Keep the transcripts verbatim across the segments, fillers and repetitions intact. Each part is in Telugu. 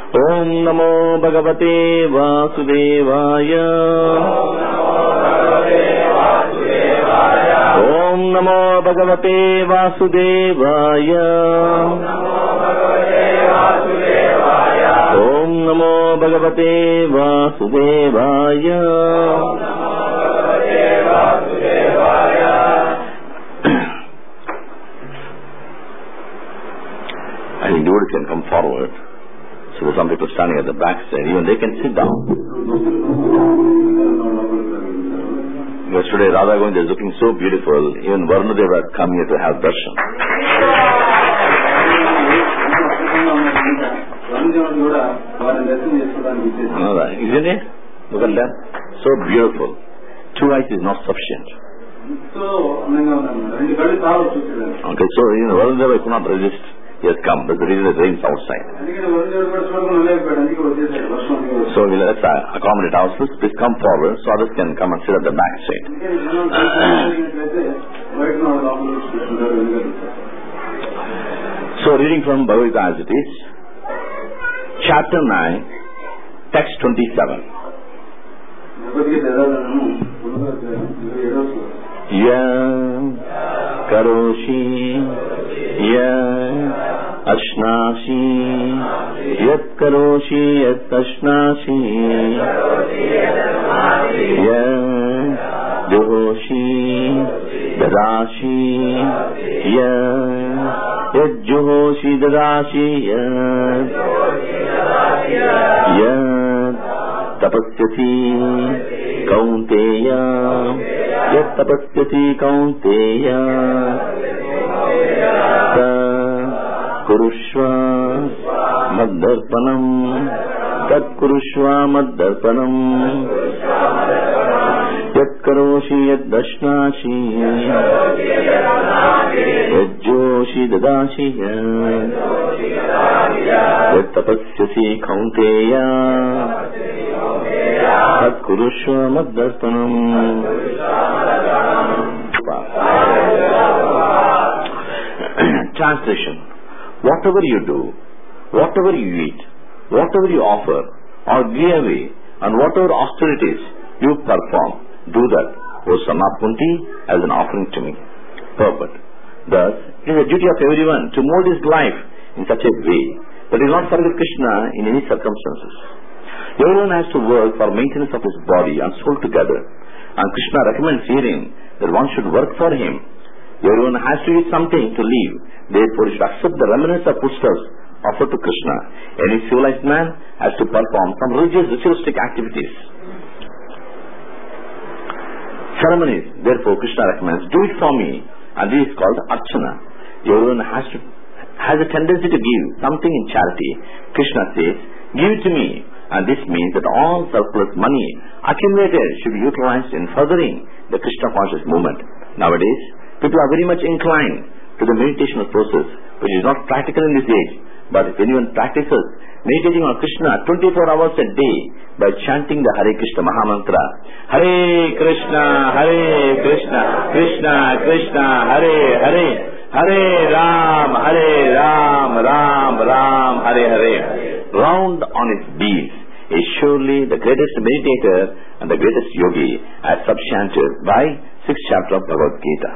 ఓం నమో భగవతే వాసుదేవాయ. ఓం నమో భగవతే వాసుదేవాయ. ఓం నమో భగవతే వాసుదేవాయ. I think devotees can come forward. So some people standing at the back side, even they can sit down. Because today Radha Govinda is looking so beautiful, even Varunadeva had come here to have darshan. Isn't it? Look at that. So beautiful. Two eyes is not sufficient. Okay, so you know, Varunadeva could not resist. He has come. That's the reason it rains outside. So we'll let's accommodate ourselves. Please come forward so others can come and sit at the back side. So reading from Bhagavad Gita as it is, chapter nine, text twenty-seven. Ya karoshi ya ashnashi yat karoshi yat ashnashi ya juhoshi dadashi ya yat juhoshi dadashi ya tapasyati kaunteya yat tapasyati kaunteya ta kurushva maddarpanam tat kurushva maddarpanam yat karoshi yat dashnashi yat joshi dadashi yat tapasyasi kaunteya tat kurushva maddarpanam. Translation: whatever you do, whatever you eat, whatever you offer or give away, and whatever austerities you perform, do that, O son of Kunti, as an offering to me. Purport: thus, it is the duty of everyone to mold his life in such a way that he will not forget Krishna in any circumstances. Everyone has to work for maintenance of his body and soul together, and Krishna recommends herein that one should work for him. Everyone has to eat something to live, therefore he should accept the remnants of foodstuffs offered to Krishna. Any civilized man has to perform some religious ritualistic activities. Ceremonies, therefore Krishna recommends, do it for me, and this is called Archana. Everyone has to has a tendency to give something in charity. Krishna says, give it to me, and this means that all surplus money accumulated should be utilized in furthering the Krishna conscious movement. Nowadays, people are very much inclined to the meditational process, which is not practical in this age. But if anyone practices meditating on Krishna twenty-four hours a day by chanting the Hare Krishna Mahamantra, Hare Krishna, Hare Krishna, Krishna Krishna, Hare Hare, Hare Ram, Hare Ram, Ram Ram, Hare Hare, round on its beads, is surely the greatest meditator and the greatest yogi, as substantiated by sixth chapter of Bhagavad Gita.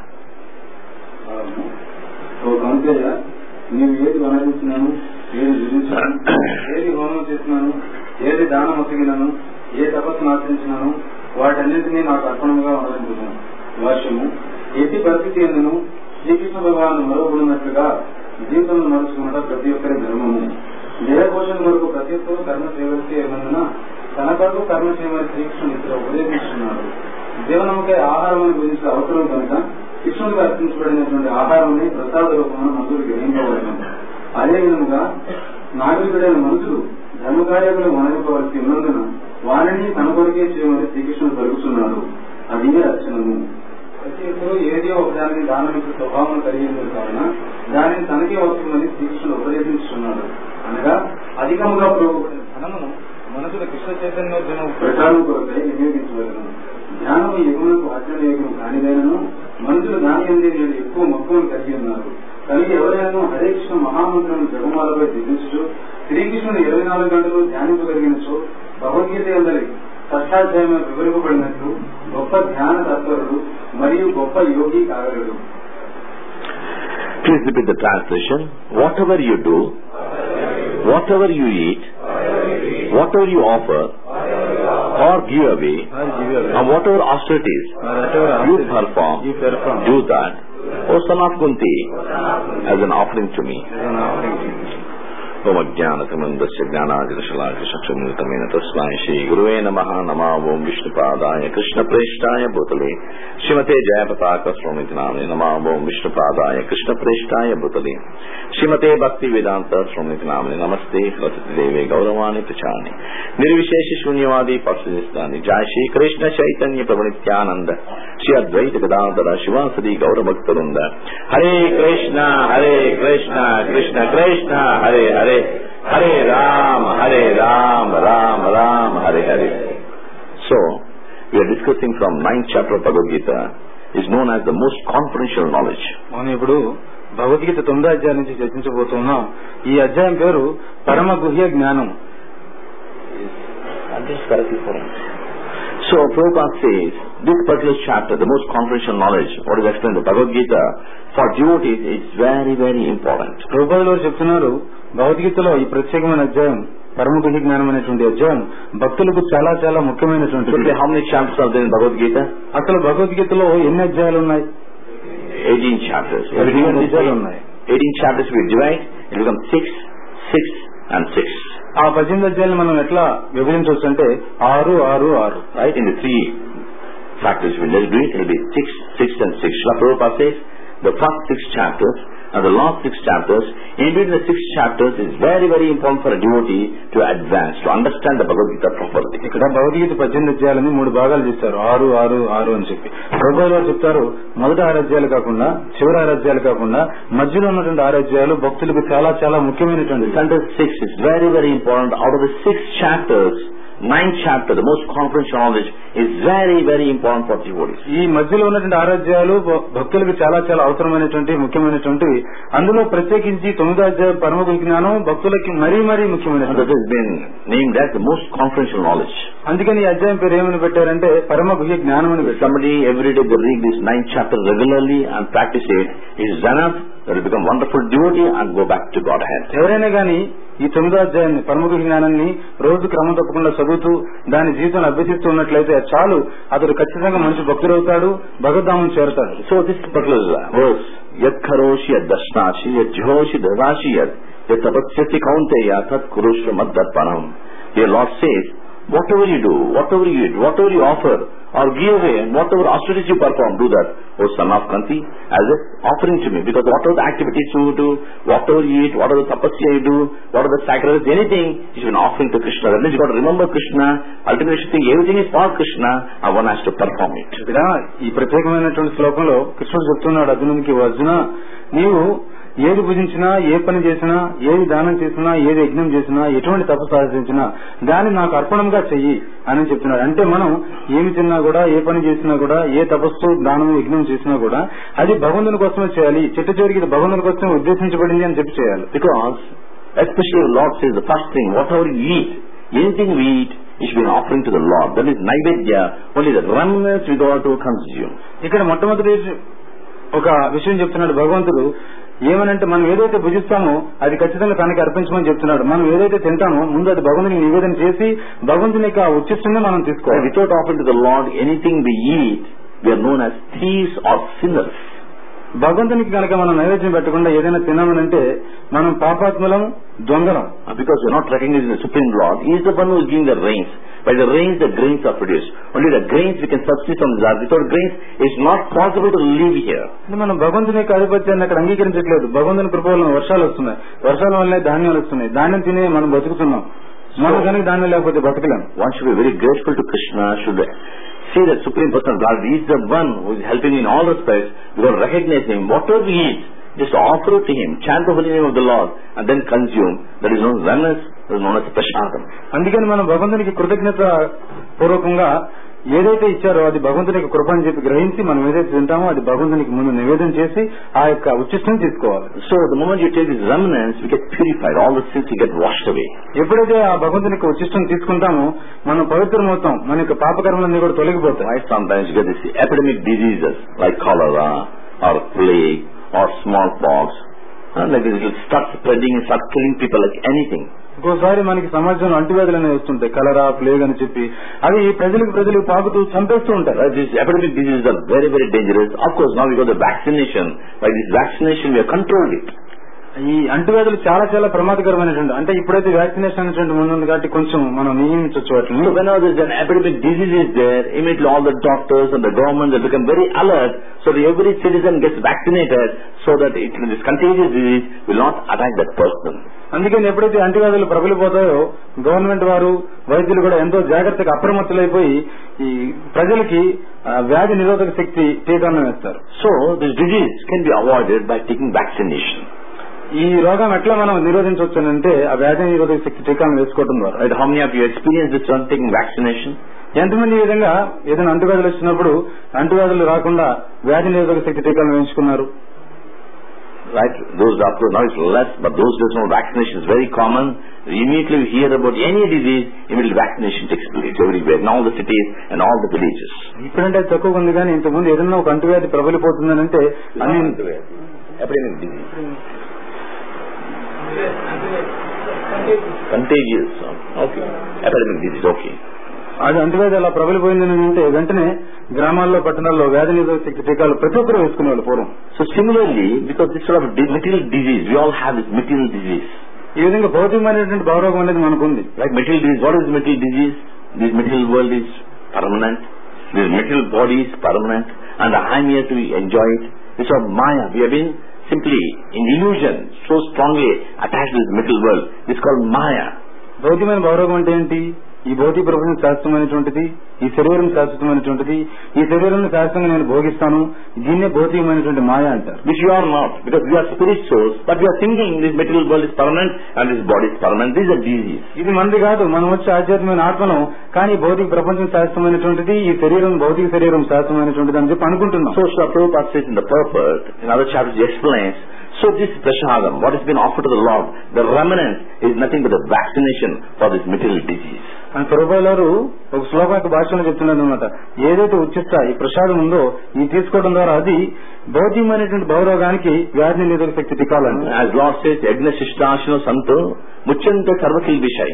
నీవు ఏది వనరించినాను, ఏది విధించినాను, ఏది హోమం చేసినాను, ఏది దానం ఒసగినాను, ఏ తపస్సును ఆచరించినాను, వాటన్నింటినీ నాకు అర్పణముగా వనరించున్నాను. వర్షము ఎట్టి పరిస్థితి ఎందును శ్రీకృష్ణ భగవాను మరవబడినట్లుగా జీవితంలో నడుచుకున్నట ప్రతి ఒక్కరి ధర్మము. దేహపోషణ వరకు ప్రతి ఒక్కరూ కర్మ చేయవలసి ఏమన్నా తన కొరకు కర్మ చేయమని శ్రీకృష్ణుడు ఇక్కడ ఉపదేశిస్తున్నాడు. జీవనముకై ఆహారం గురించి అవసరం కనుక కృష్ణుడికి అర్పించబడినటువంటి ఆహారాన్ని ప్రసాద రూపంలో మనుషులు గ్రహించవలను. అదే విధముగా నాగరికుడైన మనుషులు ధర్మకార్యములు వనరింపవలసి ఉన్నందున వారిని తన కొరకే చేయమని శ్రీకృష్ణుడు పలుకుతున్నాడు. అది అర్చనము. ప్రతి ఒక్కరూ ఏదో ఒకదాన్ని దానమిచ్చే స్వభావం కలిగి ఉంది కావున దానిని తనకే వస్తుందని శ్రీకృష్ణుడు ఉపదేశించున్నాడు. అనగా అధికముగా ప్రోగబడిన ధనమును మనుషుల కృష్ణ చైతన్యోద్యమం ప్రచారం కొరకై వినియోగించవలను. జ్ఞానము యుగములకు అర్చన యుగం కానిదైనను మనుషులు దాని అందే నేను ఎక్కువ మక్కువను కలిగి ఉన్నారు. కలిగి ఎవరైనా హరే కృష్ణ మహామంత్రం జగమాలపై దిగించు శ్రీకృష్ణుడు ఇరవై నాలుగు గంటలు ధ్యానించగలిగినచో భగవద్గీత అందరి షష్టాధ్యాయం వివరింపబడినట్లు గొప్ప ధ్యాన తత్పరుడు మరియు గొప్ప యోగి కాగలడు. Please repeat the translation. Whatever you do, whatever you eat, whatever you offer or give away, and whatever austerities you perform, do that, O son of Kunti, as an offering to me. ఓం అజ్ఞానతిమందస్య జ్ఞానాదిశలాకి చక్షుర్మిలితమైన తస్మై శ్రీ గురువే నమః. నమః ఓం విష్ణుపాదాయ కృష్ణప్రేష్టాయ భూతలే శ్రీమతే జయపతాక స్వామితి నామే. నమః ఓం విష్ణుపాదాయ కృష్ణప్రేష్టాయ భూతలే శ్రీమతే భక్తి వేదాంత స్వామితి నామే. నమస్తే సరస్వతి దేవే గౌరవాణి ప్రచాని నిర్విశేష శూన్యవాది పరశునిస్తాని. జయ శ్రీ కృష్ణ చైతన్య ప్రభు నిత్యానంద శ్రీ అద్వైత Gadadhara శివాసది గౌరభక్తవృంద. Hare Krishna Hare Krishna Krishna Krishna Hare Hare Hare Ram, Hare Ram, Ram Ram, Hare Hare. So, we are discussing from ninth chapter of Bhagavad Gita, is known as the most confidential knowledge. మనం ఇప్పుడు భగవద్గీత తొమ్మిదో అధ్యాయం నుంచి చర్చించబోతున్నాం. ఈ అధ్యాయం పేరు పరమ గుహ్య జ్ఞానం. So, Prabhupada says, this particular chapter, the most confidential knowledge, what is explained in the Bhagavad Gita, for devotees is very, very important. ప్రభుపాదులు చెప్తున్నారు, భగవద్గీతలో ఈ ప్రత్యేకమైన అధ్యాయం పరమ గుహ్య జ్ఞానం అనేటువంటి అధ్యాయం భక్తులకు చాలా చాలా ముఖ్యమైనటువంటి. How many chapters are there in Bhagavad Gita? అసలు భగవద్గీతలో ఎన్ని అధ్యాయాలు ఉన్నాయి? eighteen chapters. అధ్యాయాలు ఉన్నాయి. eighteen chapters we divide, it becomes six, six and six. ఆ పద్దెనిమిది అధ్యాయాలు మనం ఎట్లా విభజించవచ్చు అంటే ఆరు ఆరు ఆరు. Right? In the three factors we will do it, it will be six, six and six. Srila Prabhupada says, the first six chapters and the last six chapters, indeed the six chapters is very, very important for a devotee to advance, to understand the Bhagavad Gita properly. ఇక్కడ భగవద్గీత పద్దెనిమిది అధ్యాయాలని మూడు భాగాలు చేస్తారు, ఆరు ఆరు ఆరు అని చెప్పి. ప్రభుపాదులు చెప్తారు, మొదటి ఆరు అధ్యాయాలు కాకుండా, చివరి ఆరు అధ్యాయాలు కాకుండా, మధ్యలో ఉన్నటువంటి ఆరు అధ్యాయాలు భక్తులకు చాలా చాలా ముఖ్యమైనటువంటి. Chapter six is very, very important. Out of the six chapters, ninth chapter, the most confidential knowledge, is very, very important for devotees. ఈ మధ్యలో ఉన్నటువంటి ఆరాధ్యాలు భక్తులకు చాలా చాలా అవసరమైనటువంటి ముఖ్యమైనటువంటి. అందులో ప్రత్యేకించి తొమ్మిదో అధ్యాయం పరమ గుహ్య జ్ఞానం భక్తులకి మరీ మరీ ముఖ్యమైనటువంటి. That has been named as the most confidential knowledge. అందుకని ఈ అధ్యాయం పేరు ఏమని పెట్టారంటే పరమ గుహ్య జ్ఞానం అని పెట్టారు. Somebody every day they read this ninth chapter regularly and practice it, is enough, they will become wonderful devotee and go back to Godhead. ఎవరైనా గానీ ఈ తొమ్మిదో అధ్యాయాన్ని పరమ గుహ్య జ్ఞానాన్ని రోజు క్రమం తప్పకుండా చదువుతూ దాని జీవితంలో అభ్యసిస్తూ ఉన్నట్లయితే చాలు, అతడు ఖచ్చితంగా మంచి భక్తుడవుతాడు, భగవద్ధామం చేరుతాడు. సో దిస్ పర్టికులర్ వర్స్, యత్ కరోషి యత్ దర్శనాసి యత్ జిహోషి దదాసి యత్ యత్ తపస్యసి కౌంతేయ తత్ కురుష్వ మద్దర్పణం. Here lord says, whatever you do, whatever you eat, whatever you offer or give away, and whatever austerities you perform, do that, O son of Kanti, as an offering to me. Because whatever the activities you do, whatever you eat, whatever the tapasya you do, whatever the sacrifice, anything is an offering to Krishna. That means you got to remember Krishna. Ultimately, you think everything is for Krishna, and one has to perform it. ఇక్కడ ఈ ప్రత్యేకమైనటువంటి శ్లోకంలో కృష్ణుడు చెప్తున్నాడు అర్జునునికి, అర్జున నీవు ఏది భుజించినా, ఏ పని చేసినా, ఏది దానం చేసినా, ఏది యజ్ఞం చేసినా, ఎటువంటి తపస్సు ఆచరించినా దాన్ని నాకు అర్పణంగా చెయ్యి అని చెప్తున్నాడు. అంటే మనం ఏమి తిన్నా కూడా, ఏ పని చేసినా కూడా, ఏ తపస్సు దానం యజ్ఞం చేసినా కూడా అది భగవంతుని కోసమే చేయాలి, చిట్ట చివరికి ఇది భగవంతుని కోసమే ఉద్దేశించబడింది అని చెప్పి చేయాలి. Because especially the Lord says the first thing, whatever you eat, anything we eat, it should be an offering to the Lord. That is naivedya, only the runners we go out to consume. ఇక్కడ మొట్టమొదటి ఒక విషయం చెప్తున్నాడు భగవంతుడు. ఏమనంటే మనం ఏదైతే భుజిస్తామో అది ఖచ్చితంగా తనకి అర్పించమని చెప్తున్నాడు. మనం ఏదైతే తింటామో ముందు అది భగవంతునికి నివేదన చేసి భగవంతుని యొక్క ఉచ్చిష్టంగా మనం తీసుకోవాలి. Without offering to the Lord anything we eat, we are known as thieves or sinners. భగవంతునికి కనుక మనం నైవేద్యం పెట్టకుండా ఏదైనా తినామనంటే మనం పాపాత్మలం, దొంగలం. Because we are not recognizing the Supreme Lord, He is the one who is giving the rains. By the rains, the grains are produced. Only the grains we can substitute from the earth. Without grains, it's not possible to live here. మనం భగవంతుని యొక్క ఆధిపత్యాన్ని అక్కడ అంగీకరించట్లేదు. భగవంతుని కృప వల్ల వర్షాలు వస్తున్నాయి, వర్షాల వల్లే ధాన్యాలు వస్తున్నాయి, ధాన్యం తినే మనం బతుకుతున్నాం. మనం కనుక ధాన్యం లేకపోతే బతకలేం. One should be very grateful to Krishna, should see that Supreme Person God, He is the one who is helping in all respects. We don't recognize Him. Whatever we eat, just offer it to Him, chant the holy name of the Lord, and then consume. That is known as wellness, that is known as prashadam. అందుకని మనం భగవంతునికి కృతజ్ఞత పూర్వకంగా ఏదైతే ఇచ్చారో అది భగవంతునికి కృప అని చెప్పి గ్రహించి మనం ఏదైతే తింటామో అది భగవంతునికి ముందు నివేదన చేసి ఆ యొక్క ఉచ్చిష్టం తీసుకోవాలి. So the moment you take these remnants, you get purified. All the sins you get washed away. ఎప్పుడైతే ఆ భగవంతునికి ఉచ్చిష్టం తీసుకుంటామో మనం పవిత్రమవుతాం, మన యొక్క పాపకర్మలన్నీ కూడా తొలగిపోతాయి. Right? Sometimes you get these epidemic diseases like cholera or plague or smallpox. Uh, like it will start spreading and start killing people like anything. ఇంకోసారి మనకి సమాజంలో అంటువ్యాధులు అనేవి వస్తుంటాయి, కలరా, ప్లేగ్ అని చెప్పి అవి ప్రజలకు ప్రజలకు పాకుతూ చంపేస్తూ ఉంటారు. These epidemic diseases are very very dangerous. Of course now we got the vaccination. By this vaccination we have controlled it. ఈ అంటువ్యాధులు చాలా చాలా ప్రమాదకరమైనటువంటి, అంటే ఇప్పుడైతే వ్యాక్సినేషన్ అనేటువంటి ముందు ఉంది కాబట్టి కొంచెం మనం నియమించవచ్చు వాటిని. So whenever there is an epidemic disease is there, immediately all the doctors and the government they become very alert, so that every citizen gets vaccinated, so that it, this contagious disease will not attack that person. అందుకని ఎప్పుడైతే అంటువ్యాధులు ప్రబలిపోతాయో గవర్నమెంట్ వారు వైద్యులు కూడా ఎంతో జాగ్రత్తగా అప్రమత్తులైపోయి ఈ ప్రజలకి వ్యాధి నిరోధక శక్తి టీకాలను వేస్తారు. So this disease can be avoided by taking vaccination. ఈ రోగం ఎట్లా మనం నిరోధించవచ్చు అంటే ఆ వ్యాధి నిరోధక శక్తి టీకాలను వేసుకోవడం ద్వారా. Right? How many of you experienced this one taking vaccination? ఎంతమంది ఈ విధంగా ఏదైనా అంటువ్యాధులు వచ్చినప్పుడు అంటువ్యాధులు రాకుండా వ్యాధి నిరోధక శక్తి టీకాలను వేయించుకున్నారు? Right? Those doctors now it's less, but those days now vaccination is very common. Immediately you hear about any disease, immediately vaccination takes place everywhere in all the cities and all the villages. ఇప్పుడంటే తక్కువ ఉంది కానీ ఇంతకుముందు ఏదైనా ఒక అంటువ్యాధి ప్రబలిపోతుందని అంటే అన్ని epidemic disease. Contagious. Okay. Epidemic disease. Okay. అది అంటువ్యాధి అలా ప్రబలిపోయిందని అంటే వెంటనే గ్రామాల్లో పట్టణాల్లో వ్యాధి నిరోధక శక్తి టీకాలు ప్రతి ఒక్కరు వేసుకునేవాళ్ళు పూర్వం. So similarly, because this sort of material disease, we all have this material disease. ఈ విధంగా భౌతికమైనటువంటి భావరోగం అనేది మనకు ఉంది. Like material disease, what is material disease? This material world is permanent. This material body is permanent, and I am here to enjoy it. It's of Maya. We have been simply in illusion, so strongly attached to this material world. It's called Maya. భౌతికమైన భావరోగం అంటే ఏంటి? ఈ భౌతిక ప్రపంచం శాశ్వతమైనటువంటిది, ఈ శరీరం శాశ్వతమైనటువంటిది, ఈ శరీరాన్ని శాశ్వతంగా నేను భోగిస్తాను, దీన్నే భౌతికమైనటువంటి మాయ అంటారు. Which you are not, because we are spirit souls, but we are thinking this material world is permanent and this body is permanent. This is a disease. ఇది మనది కాదు, మనం వచ్చే ఆధ్యాత్మికమైన ఆత్మను, కానీ భౌతిక ప్రపంచం శాశ్వతమైనటువంటిది, ఈ శరీరం భౌతిక శరీరం శాశ్వతమైనటువంటిది అని చెప్పి అనుకుంటున్నాం. So Srila Prabhupada says in the purport, in other chapters he explains, so this prashadam, what has been offered to the Lord, the remnant is nothing but a vaccination for this material disease. అని ప్రభుపాదుల వారు ఒక శ్లోకం యొక్క భాషలో చెప్తున్నారు అనమాట. ఏదైతే ఉచిత ఈ ప్రసాదం ఉందో ఈ తీసుకోవడం ద్వారా అది భౌతికమైనటువంటి భవరోగానికి వ్యాధి నిరోధక శక్తి టీకాలండి. As Lord says, యజ్ఞ శిష్టాశినో సంతో ముచ్యంత సర్వకిల్ విషయ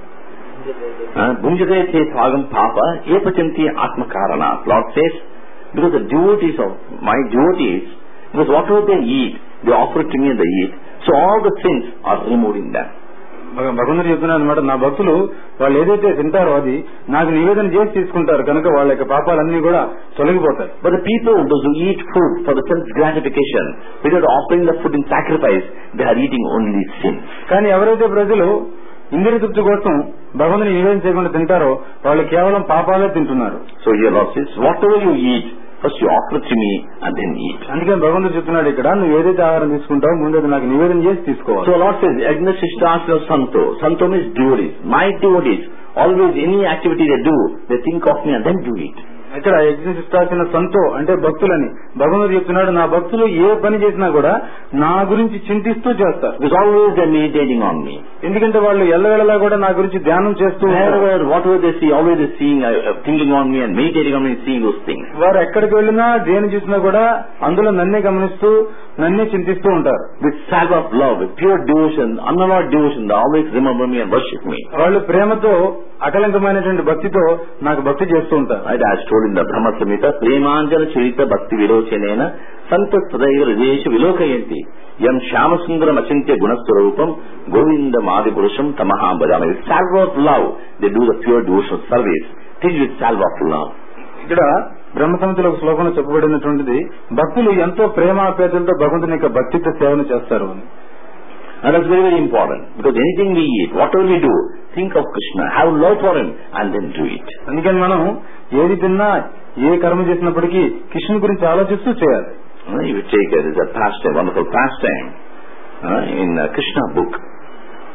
భుంజతే తే భాగం పాప ఏ పచంతి ఆత్మ కారణ. Lord says, because the devotees of my devotees, because whatever they eat, they offer it to me and they eat. So all the sins are removed in them. భగవంతుడు చెప్తున్నారు అనమాట, నా భక్తులు వాళ్ళు ఏదైతే తింటారో అది నాకు నివేదన చేసి తీసుకుంటారు కనుక వాళ్ళ యొక్క పాపాలన్నీ కూడా తొలగిపోతాయి. But the people those who eat food for the self gratification, without offering the food in sacrifice, they are eating only sin. కానీ ఎవరైతే ప్రజలు ఇంద్రియ తృప్తి కోసం భగవంతుని నివేదన చేయకుండా తింటారో వాళ్ళు కేవలం పాపాలే తింటున్నారు. So here Lord says, whatever you eat, first you offer it to me and then eat. అందుకని భగవంతుడు చెప్తున్నాడు ఇక్కడ, నువ్వు ఏదైతే ఆహారం తీసుకుంటావో ముందు అది నాకు నివేదన చేసి తీసుకోవాలి. So Lord says, Yajna Shishtasana Santo. Santo means devotees. My devotees, always any activity they do, they think of me and then do it. ఇక్కడ యజ్ఞ శిష్టాసిన సంతో అంటే భక్తులని భగవంతుడు చెప్తున్నాడు, నా భక్తులు ఏ పని చేసినా కూడా నా గురించి చింతిస్తూ చేస్తారు. Because always they are meditating on me. ఎందుకంటే వాళ్ళు ఎల్లవేళలా కూడా నా గురించి ధ్యానం చేస్తూ whatever they see, always they seeing, uh, thinking on me and meditating on me, seeing those things. వారు ఎక్కడికి వెళ్ళినా దేని చూసినా కూడా అందులో నన్నే గమనిస్తూ నన్నే చింతిస్తూ ఉంటారు. With salve of love, with pure devotion, unalloyed devotion, they always remember me and worship me. వాళ్ళు ప్రేమతో అకలంకమైనటువంటి భక్తితో నాకు భక్తి చేస్తూ ఉంటారు. Right, as told in the Brahma Samhita, ప్రేమాంజన చరిత భక్తి విలోచనేన సంత సదైవ హృదయేష విలోకయంతి యం శ్యామసుందరం అచింత్య గుణస్వరూపం గోవిందం ఆది పురుషం తమహాం భజామి. With salve of love, they do the pure devotional service. Teach with salve of love. ఇక్కడ బ్రహ్మ సంహితలో ఒక శ్లోకంలో చెప్పబడినటువంటిది, భక్తులు ఎంతో ప్రేమాపేదలతో భగవంతుని యొక్క భక్తితో సేవను చేస్తారు అని. And that's very very important, because anything we eat, whatever we do, think of Krishna, have love for him and then do it. అందుకని మనం ఏది తిన్నా ఏ కర్మ చేసినప్పటికీ కృష్ణుని గురించి ఆలోచిస్తూ చేయాలి. Uh, you would take it as a pastime, wonderful pastime uh, in uh, Krishna book.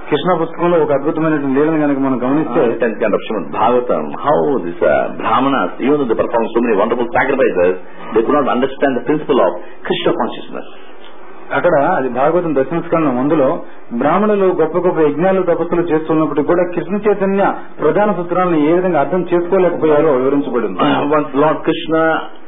Krishna పుస్తకంలో ఒక అద్భుతమైన లీలను కనుక మనం గమనిస్తే tenth kind of Srimad Bhagavatam, how these uh, Brahmanas, even though they perform so many wonderful sacrifices, they could not understand the principle of Krishna consciousness. అక్కడ అది భాగవతం దశమ స్కందం అందులో బ్రాహ్మణులు గొప్ప గొప్ప యజ్ఞాలు తపస్సులు చేస్తున్నప్పటికీ కూడా కృష్ణ చైతన్య ప్రధాన సూత్రాలను ఏ విధంగా అర్థం చేసుకోలేకపోయారో వివరించబడింది. Once Lord Krishna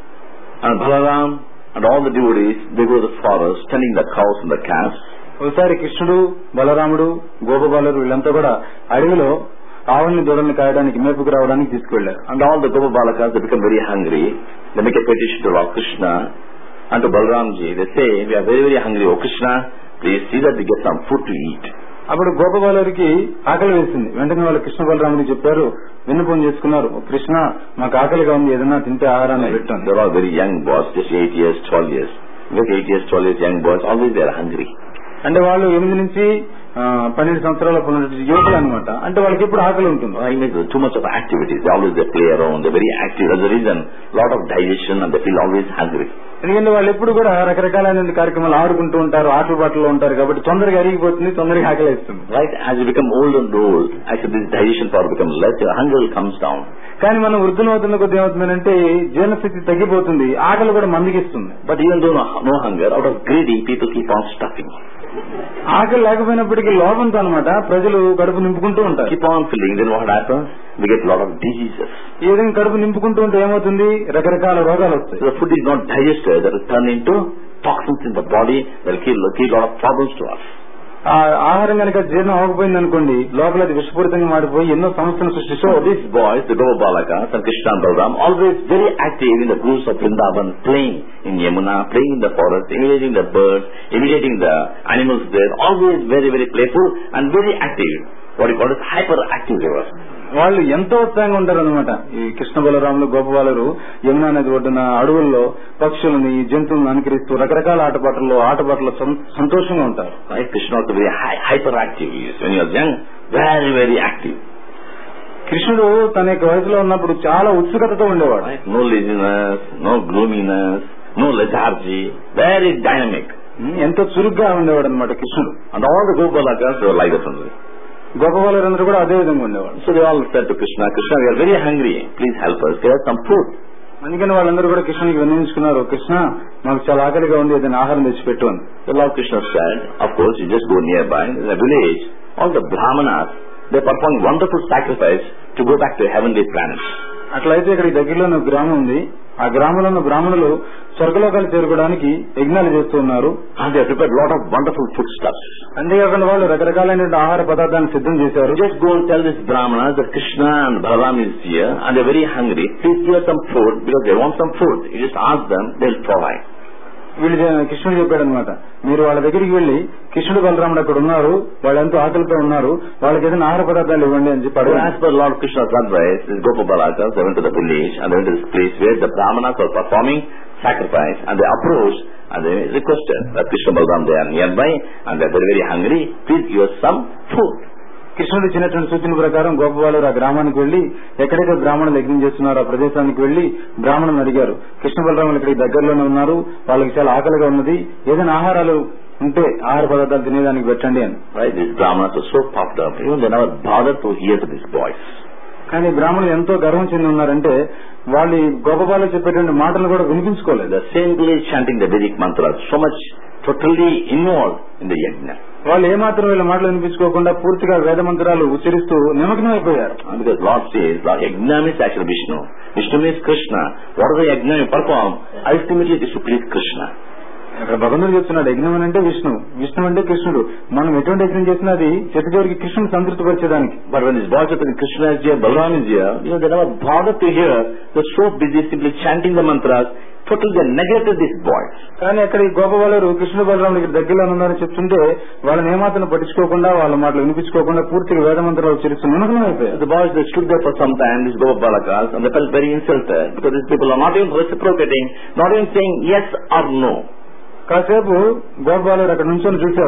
and Balaram and all the devotees, they go to the forest, tending the cows and the calves. ఒకసారి కృష్ణుడు బలరాముడు గోపబాలురు వీళ్ళంతా కూడా అడవిలో ఆవుల్ని దూడల్ని కాయడానికి మేపుకు రావడానికి తీసుకువెళ్లారు. And all the Gopabalakas, they become very hungry. They make a petition to Lord Krishna and to Balaramji. They say, we are very very hungry, oh Krishna, please see that we get some food to eat. అప్పుడు గోపబాలురికి ఆకలి వేసింది. వెంటనే వాళ్ళు కృష్ణ బలరాముడికి చెప్పారు, విన్నపం చేసుకున్నారు, కృష్ణ మాకు ఆకలిగా ఉంది, ఏదైనా తింటే ఆహారాన్ని పెట్టాను. They are all very young boys, just eight years, twelve years. Like eight years, twelve years young boys, always they are hungry. అంటే వాళ్ళు ఎనిమిది నుంచి పన్నెండు సంవత్సరాల యువకులు అనమాట. అంటే వాళ్ళకి ఎప్పుడు ఆకలి ఉంటుంది. I make too much of activities. They always they play around. They're very active. That's the reason. Lot of digestion and they feel always hungry. ఎందుకంటే వాళ్ళు ఎప్పుడు కూడా రకరకాలైన కార్యక్రమాలు ఆడుకుంటూ ఉంటారు, ఆటల పాటల్లో ఉంటారు కాబట్టి తొందరగా అరిగిపోతుంది, తొందరగా ఆకలి వేస్తుంది. Right? As you become old and old, actually this digestion power becomes less. Your hunger comes down. కానీ మనం వృద్ధులు అవుతున్న కొద్ది ఏమవుతుందంటే జీర్ణశక్తి తగ్గిపోతుంది, ఆకలి కూడా మందగిస్తుంది. But even though no, no hunger, out of greedy, people keep on stuffing. ఆకలి లేకపోయినప్పటికీ లోపంతో అనమాట ప్రజలు కడుపు నింపుకుంటూ ఉంటారు. Keep on filling, then what happens? We get a lot of diseases. ఈ విధంగా కడుపు నింపుకుంటూ ఉంటే ఏమవుతుంది? రకరకాల రోగాలు వస్తాయి. So the food is not digested, that will turn into toxins in the body, that will kill, kill a lot of problems to us. ఆ ఆహారం కనుక జీర్ణం అవ్వకపోయింది అనుకోండి, లోపల అది విషపూరితంగా మారిపోయి ఎన్నో సమస్యలు సృష్టిస్తూ. So these boys, the Gopabalakas and Krishna and Balaram, always very active in the groves of Vrindavan, playing in Yamuna, playing in the forest, imitating the birds, imitating the animals there, always very very playful and very active. What you call it, hyperactive they were. వాళ్ళు ఎంతో ఉత్సాహంగా ఉంటారు అనమాట. ఈ కృష్ణ బలరాములు గోపబాలురు యమునా నది ఒడ్డున అడవుల్లో పక్షులని జంతువులను అనుకరిస్తూ రకరకాల ఆటపాటల్లో ఆటపాటల్లో సంతోషంగా ఉంటారు. Krishna very hyperactive. When he was young, very very active. కృష్ణుడు తన యొక్క వయసులో ఉన్నప్పుడు చాలా ఉత్సుకతతో ఉండేవాడు. No laziness, no gloominess, no lethargy, very dynamic. ఎంతో చురుగ్గా ఉండేవాడు అనమాట కృష్ణుడు. And all the Gopalakas were like that only. గోపబాలురందరూ కూడా అదే విధంగా ఉండేవాడు. So they all said to Krishna, Krishna, we are very hungry. Please help us. Give us some food. అందుకని వాళ్ళందరూ కూడా కృష్ణునికి విన్నవించుకున్నారు, కృష్ణ మాకు చాలా ఆకలిగా ఉంది, ఏదైనా ఆహారం తెచ్చిపెట్టు అని. So Lord Krishna said, of course, you just go nearby. In a village, all the Brahmanas, they perform wonderful sacrifice to go back to a heavenly planet. అట్లయితే ఇక్కడ దగ్గరలో గ్రామం ఉంది. ఆ గ్రామంలో ఉన్న బ్రాహ్మణులు స్వర్గలోకాలు చేరుకోవడానికి యజ్ఞాలు చేస్తూ ఉన్నారు. And they have prepared a lot of wonderful foodstuffs. అంతేకాకుండా వాళ్ళు రకరకాలైన ఆహార పదార్థాలను సిద్ధం చేశారు. Just go and tell this Brahmana that Krishna and Balaram is here and they are very hungry. Please give us some food because they want some food. You just ask them, they will provide. వీళ్ళు కృష్ణుడు చెప్పాడు అనమాట, మీరు వాళ్ళ దగ్గరికి వెళ్లి కృష్ణుడు బలరాముడు అక్కడ ఉన్నారు, వాళ్ళు ఎంతో ఆకలితో ఉన్నారు, వాళ్ళకి ఏదైనా ఆహార పదార్థాలు ఇవ్వండి అని చెప్పాడు. As per Lord Krishna's advice, this Gopabalakas, they went to the village and they went to this place where the Brahmanas were performing sacrifice and they approached and they requested that Krishna Balaram, they are nearby and they are very very hungry, please give us some food. కృష్ణుడు ఇచ్చినటువంటి సూచన ప్రకారం గోపబాలురు ఆ గ్రామానికి వెళ్లి ఎక్కడైతే బ్రాహ్మణులు యజ్ఞం చేస్తున్నారో ఆ ప్రదేశానికి వెళ్లి బ్రాహ్మణులను అడిగారు, కృష్ణ బలరాములు ఇక్కడ దగ్గరలోనే ఉన్నారు, వాళ్ళకి చాలా ఆకలిగా ఉన్నది, ఏదైనా ఆహారాలు ఉంటే ఆహార పదార్థాలు తినేదానికి పెట్టండి అని. These Brahmanas were so puffed up, even they never bothered to hear to these boys. కానీ బ్రాహ్మణులు ఎంతో గర్వం చెంది ఉన్నారంటే వాళ్ళు గోపబాలు చెప్పేటువంటి మాటలు కూడా వినిపించుకోలేదు. The same village chanting the Vedic mantras, so much totally involved in the yajna. వాళ్ళు ఏమాత్రం వీళ్ళ మాటలు వినిపించుకోకుండా పూర్తిగా వేద మంత్రాలు ఉచ్చరిస్తూ నిమగ్నం అయిపోయారు. Because Lord says, Lord, yajna means actually Vishnu. Vishnu means Krishna. What is the yajna you perform? Ultimately it is to please Krishna. అక్కడ భగవంతుడు చెప్తున్నాడు, యజ్ఞం అంటే విష్ణు, విష్ణు అంటే కృష్ణుడు. మనం ఎటువంటి యజ్ఞం చేసినా అది చెట్టు చివరికి కృష్ణుని సంతృప్తి పరిచేదానికి. But when his boys are saying Krishna is here, Balaram is here, you know, they never bothered to hear. They're so busy simply chanting the mantras. Totally they neglected these boys. కానీ అక్కడ ఈ గోపబాలురు కృష్ణ బలరాములు ఇక్కడ దగ్గరలో ఉన్నారని చెప్తుంటే వాళ్ళని ఏమాత్రం పట్టించుకోకుండా వాళ్ళ మాటలు వినిపించుకోకుండా పూర్తిగా వేద మంత్రాలు ఉచ్చరిస్తూ నిమగ్నం అయిపోయారు. The boys, they stood there for some time, these Gopabalakas, and they felt very insulted because these people are not even reciprocating, not even saying yes or no. కాసేపు గోపబాలురు అక్కడ నుంచొని చూశారు,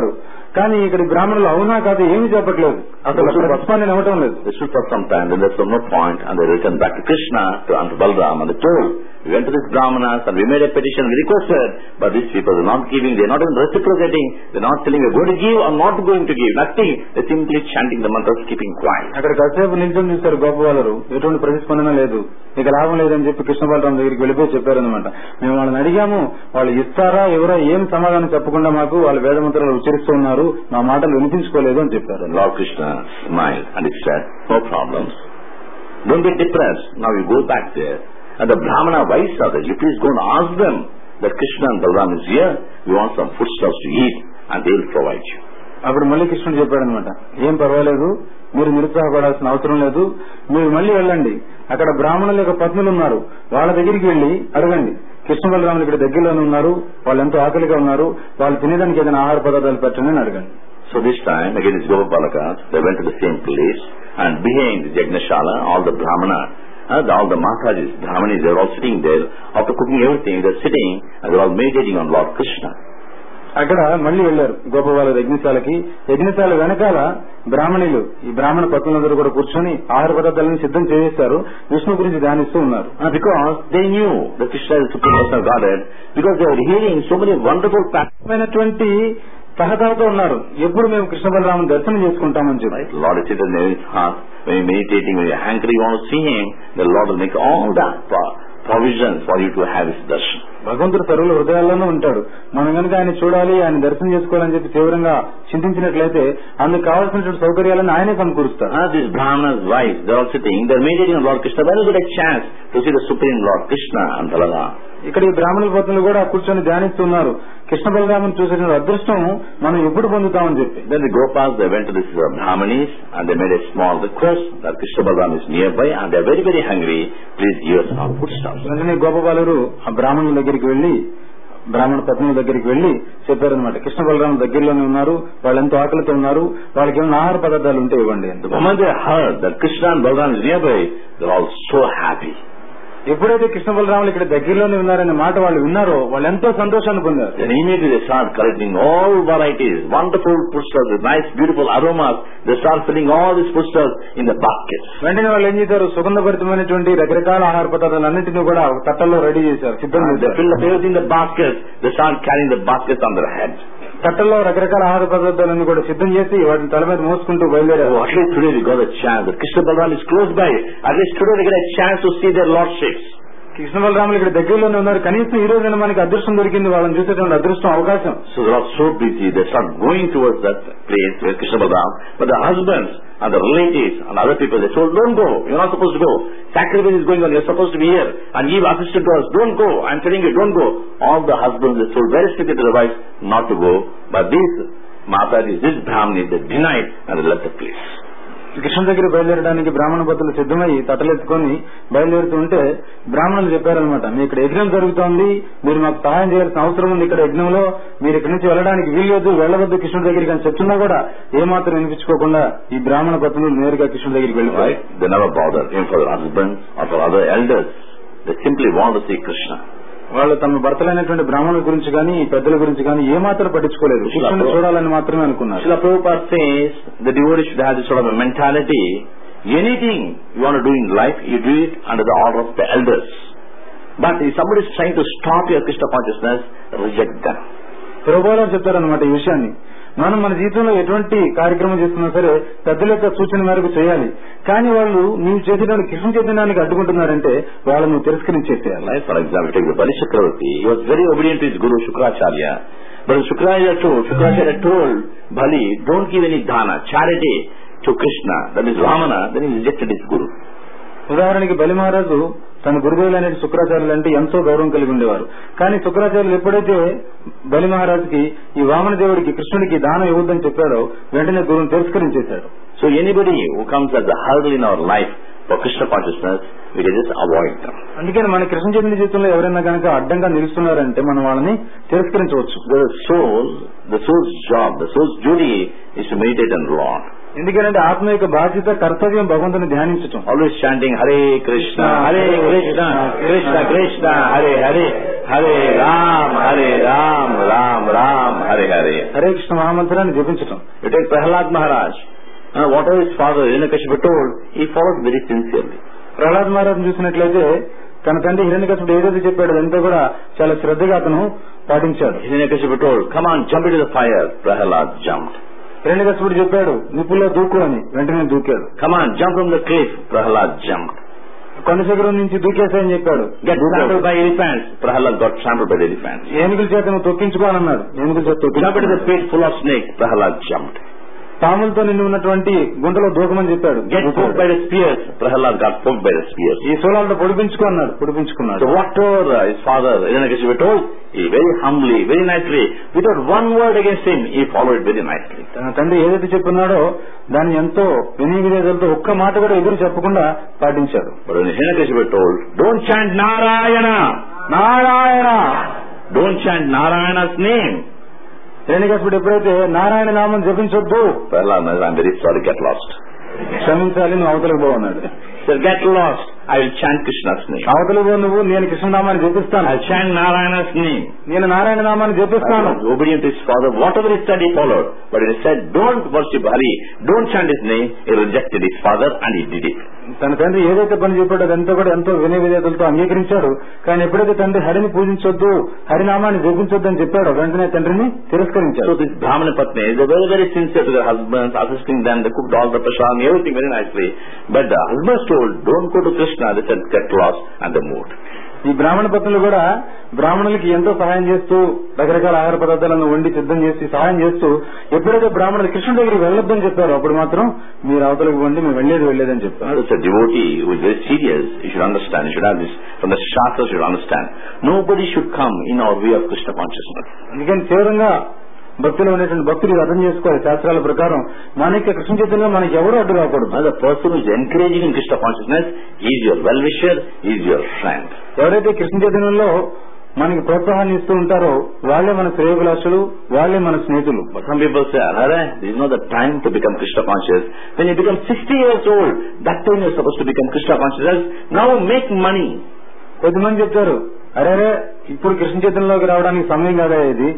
కానీ ఇక్కడ బ్రాహ్మణులు అవునా కాదు ఏమి చెప్పట్లేదు, అసలు ప్రతిస్పందన ఇవ్వటం లేదు. They stood for some time, then there was no point, and they returned back to Krishna, to Anta Balram, and they told, we went to these brahmanas and we made a petition, we requested, but these people are not giving, they are not even reciprocating, they are not telling we are going to give or not going to give, nothing. They are simply chanting the mantras, keeping quiet. అక్కడ కాసేపు నిల్చొని చూస్తారు గోపవాళ్ళు, ఎటువంటి ప్రతిస్పందన లేదు, ఇక లాభం లేదని చెప్పి కృష్ణ బలరాం దగ్గరికి వెళ్ళిపోయి చెప్పారనమాట. మేము వాళ్ళని అడిగాము, వాళ్ళు ఇస్తారా ఎవరో ఏం సమాధానం చెప్పకుండా మాకు వాళ్ళు వేదమంత్రాలు ఉచ్చరిస్తూ ఉన్నారు, మా మాటలు వినిపించుకోలేదు అని చెప్పారు. Lord Krishna smiled and he said, no problems, don't be depressed, now you go back there. And the Brahmana Vaisya, you please go and ask them that Krishna and Balaram is here, we want some foodstuffs to eat, and they will provide you. అప్పుడు మళ్ళీ కృష్ణుడు చెప్పాడనమాట, ఏం పర్వాలేదు, మీరు నిరుత్సాహపడాల్సిన అవసరం లేదు, మీరు మళ్ళీ వెళ్ళండి, అక్కడ బ్రాహ్మణుల యొక్క పత్నులు ఉన్నారు, వాళ్ళ దగ్గరికి వెళ్లి అడగండి, కృష్ణ బలరాములు ఇక్కడ దగ్గరలోనే ఉన్నారు, వాళ్ళు ఎంతో ఆకలిగా ఉన్నారు, వాళ్ళు తినేదానికి ఏదైనా ఆహార పదార్థాలు పెట్టండి అని అడగండి. So this time, again it's Gopalakas, they went to the same place, and behind the Yajnashala, all the Brahmana, uh, all the Matajis, Brahmanis, they were all sitting there, after cooking everything, they were sitting, and they were all meditating on Lord Krishna. అక్కడ మళ్లీ వెళ్లారు గోపవాళ్ళ యజ్ఞశాలకి. యజ్ఞశాల వెనకాల బ్రాహ్మణులు, ఈ బ్రాహ్మణ పత్నులందరూ కూడా కూర్చొని ఆహార పదార్థాలను సిద్ధం చేసేశారు, విష్ణు గురించి ధ్యానిస్తూ ఉన్నారు. Because they knew the Krishna is supreme personal godhead, because they are hearing so many wonderful అయినటువంటి సహకారంతో ఉన్నారు, ఎప్పుడు మేము కృష్ణ బలరాముని దర్శనం చేసుకుంటామని చెప్పి. Lord is in his heart, when you meditating, when you are hungry, you want to see him, the Lord will make all that provision for you to have his darshan. భగవంతుడు సర్వుల హృదయాల్లోనే ఉంటాడు, మనం కనుక ఆయన చూడాలి, ఆయన దర్శనం చేసుకోవాలని చెప్పి తీవ్రంగా చింతించినట్లయితే అందుకు కావాల్సినటువంటి సౌకర్యాలను ఆయనే సమకూరుస్తారు. Ah, these Brahmanas' wives, they are all sitting, they are meditating on Lord Krishna. When you get a chance to see the Supreme Lord Krishna and Balaram, ఇక్కడ ఈ బ్రాహ్మణుల పత్నులు కూడా కూర్చొని ధ్యానిస్తున్నారు, కృష్ణ బలరామన్ చూసిన అదృష్టం మనం ఎప్పుడు పొందుతామని చెప్పి. Then the Gopas, they went to this uh, Brahmanis and they made a small request that Krishna Balaram is nearby and they are very very hungry, please give us our foodstuffs. వెంటనే గోపబాలురు ఆ బ్రాహ్మణుల దగ్గరికి వెళ్లి, బ్రాహ్మణ పత్నుల దగ్గరికి వెళ్లి చెప్పారనమాట, కృష్ణ బలరామ దగ్గరలోనే ఉన్నారు, వాళ్ళు ఎంతో ఆకలితో ఉన్నారు, వాళ్ళకి ఏమైనా ఆహార పదార్థాలు ఉంటే ఇవ్వండి అని. The moment they heard that Krishna and Balaram is nearby, they are all so happy. ఎప్పుడైతే కృష్ణ బలరాములు ఇక్కడ దగ్గరలోనే ఉన్నారనే మాట వాళ్ళు విన్నారో వాళ్ళు ఎంతో సంతోషాన్ని పొందారు. Then immediately they start collecting all varieties, wonderful foodstuffs with nice beautiful aromas. They start filling all these foodstuffs in the baskets. వెంటనే వాళ్ళు ఏం చేశారు, సుగంధభరితమైనటువంటి రకరకాల ఆహార పదార్థాలన్నింటినీ కూడా తట్టల్లో రెడీ చేశారు, సిద్ధం చేశారు. They fill up everything in the baskets. They start carrying the baskets on their heads. తట్టల్లో రకరకాల ఆహార పదార్థాలను కూడా సిద్ధం చేసి వాటిని తల మీద మోసుకుంటూ బయలుదేరారు. At least today we got a chance. That Krishna Balaram is close by. At least today we get a chance to see their lordships. Krishna బలరాములు ఇక్కడ దగ్గరలోనే ఉన్నారు, కనీసం ఈ రోజైనా మనకి అదృష్టం దొరికింది, వాళ్ళని చూసేటువంటి అదృష్టం అవకాశం. So they are so busy, they start going towards that place where Krishna Balaram, but the husbands and the relatives and other people, they told, don't go, you're not supposed to go. Sacrifice is going on, you're supposed to be here and give assistance to us. Don't go, I'm telling you, don't go. All the husbands, they told very strictly to the wives not to go, but these Matajis, this Brahmani, they denied and they left the place. Krishna దగ్గర బయలుదేరడానికి బ్రాహ్మణ పత్రులు సిద్ధమై తటలెత్తుకొని బయలుదేరుతుంటే బ్రాహ్మణులు చెప్పారనమాట, మీ ఇక్కడ యజ్ఞం జరుగుతోంది, మీరు మాకు సహాయం చేయాల్సిన అవసరం ఉంది, ఇక్కడ యజ్ఞంలో మీరు ఇక్కడి నుంచి వెళ్ళడానికి వీల్లేదు, వెళ్ళవద్దు కృష్ణుడి దగ్గరికి అని చెప్తున్నా కూడా ఏమాత్రం వినిపించుకోకుండా ఈ బ్రాహ్మణ పత్రులు నేరుగా కృష్ణుడి దగ్గరికి వెళ్ళిపోయి. They never bother him for their husbands or for other elders. They simply want to see Krishna. వాళ్ళు తమ భర్తలైనటువంటి బ్రాహ్మణుల గురించి కానీ పెద్దల గురించి కానీ ఏమాత్రం పట్టించుకోలేదు, కృష్ణుని చూడాలని మాత్రమే అనుకున్నారు. Srila Prabhupada says the devotee should have this sort of a mentality. Anything you want to do in life, you do it under the order of the elders. But if somebody is trying to stop your Krishna consciousness, reject them. ప్రభువులు చెప్తారనమాట ఈ విషయాన్ని. మనం మన జీవితంలో ఎటువంటి కార్యక్రమం చేస్తున్నా సరే పెద్దల యొక్క సూచన మేరకు చేయాలి, కానీ వాళ్ళు నీవు చేసేదాన్ని కృష్ణ చైతన్యానికి అడ్డుకుంటున్నారంటే వాళ్ళను తిరస్కరించేసేయాలి. For example take the Bali Chakravarti, he was very obedient to his guru Shukracharya, but Shukracharya told Shukracharya told Bali, don't give any dana, charity to Krishna, that is Vamana, then he rejected his guru. ఉదాహరణకి బలి మహారాజు తన గురుదేవులు అనేది శుక్రాచార్యులు అంటే ఎంతో గౌరవం కలిగి ఉండేవారు, కానీ శుక్రాచార్యులు ఎప్పుడైతే బలి మహారాజుకి ఈ వామన దేవుడికి కృష్ణుడికి దానం ఇవ్వద్దని చెప్పాడో వెంటనే గురువును తిరస్కరించేశాడు. So anybody who comes as a hurdle in our life for Krishna consciousness we can just avoid them. అందుకని మన కృష్ణ చైతన్య జీవితంలో ఎవరైనా కనుక అడ్డంగా నిలుస్తున్నారంటే మనం వాళ్ళని తిరస్కరించవచ్చు. The soul the soul's job the soul's duty is to meditate on Lord. ఎందుకంటే ఆత్మ యొక్క బాధ్యత కర్తవ్యం భగవంతుని ధ్యానించటం. Always chanting Hare Krishna Hare Krishna Krishna Krishna Hare Hare Hare Ram, Hare Ram, Ram Ram, Hare Hare. Hare Krishna మహామంత్రాన్ని జపించటం. You take Prahlad Maharaj. Uh, whatever his father Hiranyakashipu told, he followed very sincerely. Prahlad Maharaj చూసినట్లయితే తన తండ్రి హిరణ్యకశిపుడు ఏదైతే చెప్పాడు అదంతా కూడా చాలా శ్రద్ధగా అతను పాటించాడు. Hiranyakashipu told, come on, jump into the fire. Prahlad jumped. హిరణ్యకశిపుడు చెప్పాడు నిప్పుల్లో దూకు అని, వెంటనే దూకాడు. Come on, jump from the cliff. Prahlad jumped. కొండ శిఖరం నుంచి దూకేసాయని చెప్పాడు. Get trampled by elephants. Prahlad got trampled by the elephants. ఏనుగుల చేత నువ్వు తొక్కించుకోనన్నాడు. ఏనుగుల చేత Jump into the pit full of snakes. Prahlad jumped. పాములతో నిండి ఉన్నటువంటి గుంటలో దూకమని చెప్పాడు. Get poked by the spears. Prahlad got poked by the spears. ఈ శూలాలతో పొడిపించుకో అన్నాడు. పొడిపించుకున్నాడు. So whatever uh, his father Hiranyakashipu told, he very humbly, very nicely, without one word against him, he followed very nicely. తన తండ్రి ఏదైతే చెప్పున్నాడో దాన్ని ఎంతో వినయ విధేయతలతో ఒక్క మాట కూడా ఎదురు చెప్పకుండా పాటించాడు. But when Hiranyakashipu told, don't chant Narayana, Narayana, don't chant Narayana's name. హిరణ్యకశిపుడు ఎప్పుడైతే నారాయణ నామం జపించొద్దు, Prahlad, I'm very sorry, get lost. క్షమించాలి, నువ్వు అవతలకు పో అన్నాడు. So get lost, I will chant Krishna's name. అవతలకు పో నువ్వు, నేను కృష్ణనామాన్ని జపిస్తాను. I'll chant Narayana's name. నేను నారాయణ నామాన్ని జపిస్తాను. Prahlad was obedient to his father, whatever he said he followed. But he said, don't worship Hari, don't chant his name, he rejected his father and he did it. తన తండ్రి ఏదైతే పని చెప్పాడో అదంతా కూడా ఎంతో వినయ విధేయతలతో అంగీకరించాడు. కానీ ఎప్పుడైతే తండ్రి హరిని పూజించొద్దు, హరినామాన్ని జపించొద్దు అని చెప్పాడో వెంటనే తండ్రిని తిరస్కరించాడు. So this Brahmana Patni is very, very sincere to their husbands, assisting them, they cooked all the prasad, everything very nicely. But the husbands told, don't go to Krishna, they said, get lost, and they moved. ఈ బ్రాహ్మణ పత్నులు కూడా బ్రాహ్మణులకి ఎంతో సహాయం చేస్తూ రకరకాల ఆహార పదార్థాలను వండి సిద్ధం చేసి సహాయం చేస్తూ ఎప్పుడైతే బ్రాహ్మణులు కృష్ణుడి దగ్గరికి వెళ్ళొద్దని చెప్పారో అప్పుడు మాత్రం మీరు అవతలకు వండి మేము వెళ్లేది వెళ్లేదని చెప్పారు. It's a devotee who is very serious. You should understand. You should have this from the Shastras. You should understand. Nobody should come in our way of Krishna consciousness. అందుకని తీవ్రంగా భక్తులు ఉండేటువంటి భక్తులు అర్థం చేసుకోవాలి. శాస్త్రాల ప్రకారం మన యొక్క కృష్ణ చైతన్యంలో మనకి ఎవరు అడ్డు రాకూడదు. The person who is encouraging in Krishna consciousness is your well-wisher, is your friend. ఎవరైతే కృష్ణ చైతన్యంలో మనకి ప్రోత్సాహాన్ని ఇస్తూ ఉంటారో వాళ్ళే మన శ్రేయోభిలాషులు, వాళ్ళే మన స్నేహితులు. But some people say, Arare, this is not the time to become Krishna conscious. When you become sixty years old, that time you are supposed to become Krishna conscious. Now make money. కొద్దిమంది చెప్తారు, అరే అరే ఇప్పుడు కృష్ణ చైతన్యంలోకి రావడానికి సమయం కాదా ఇది,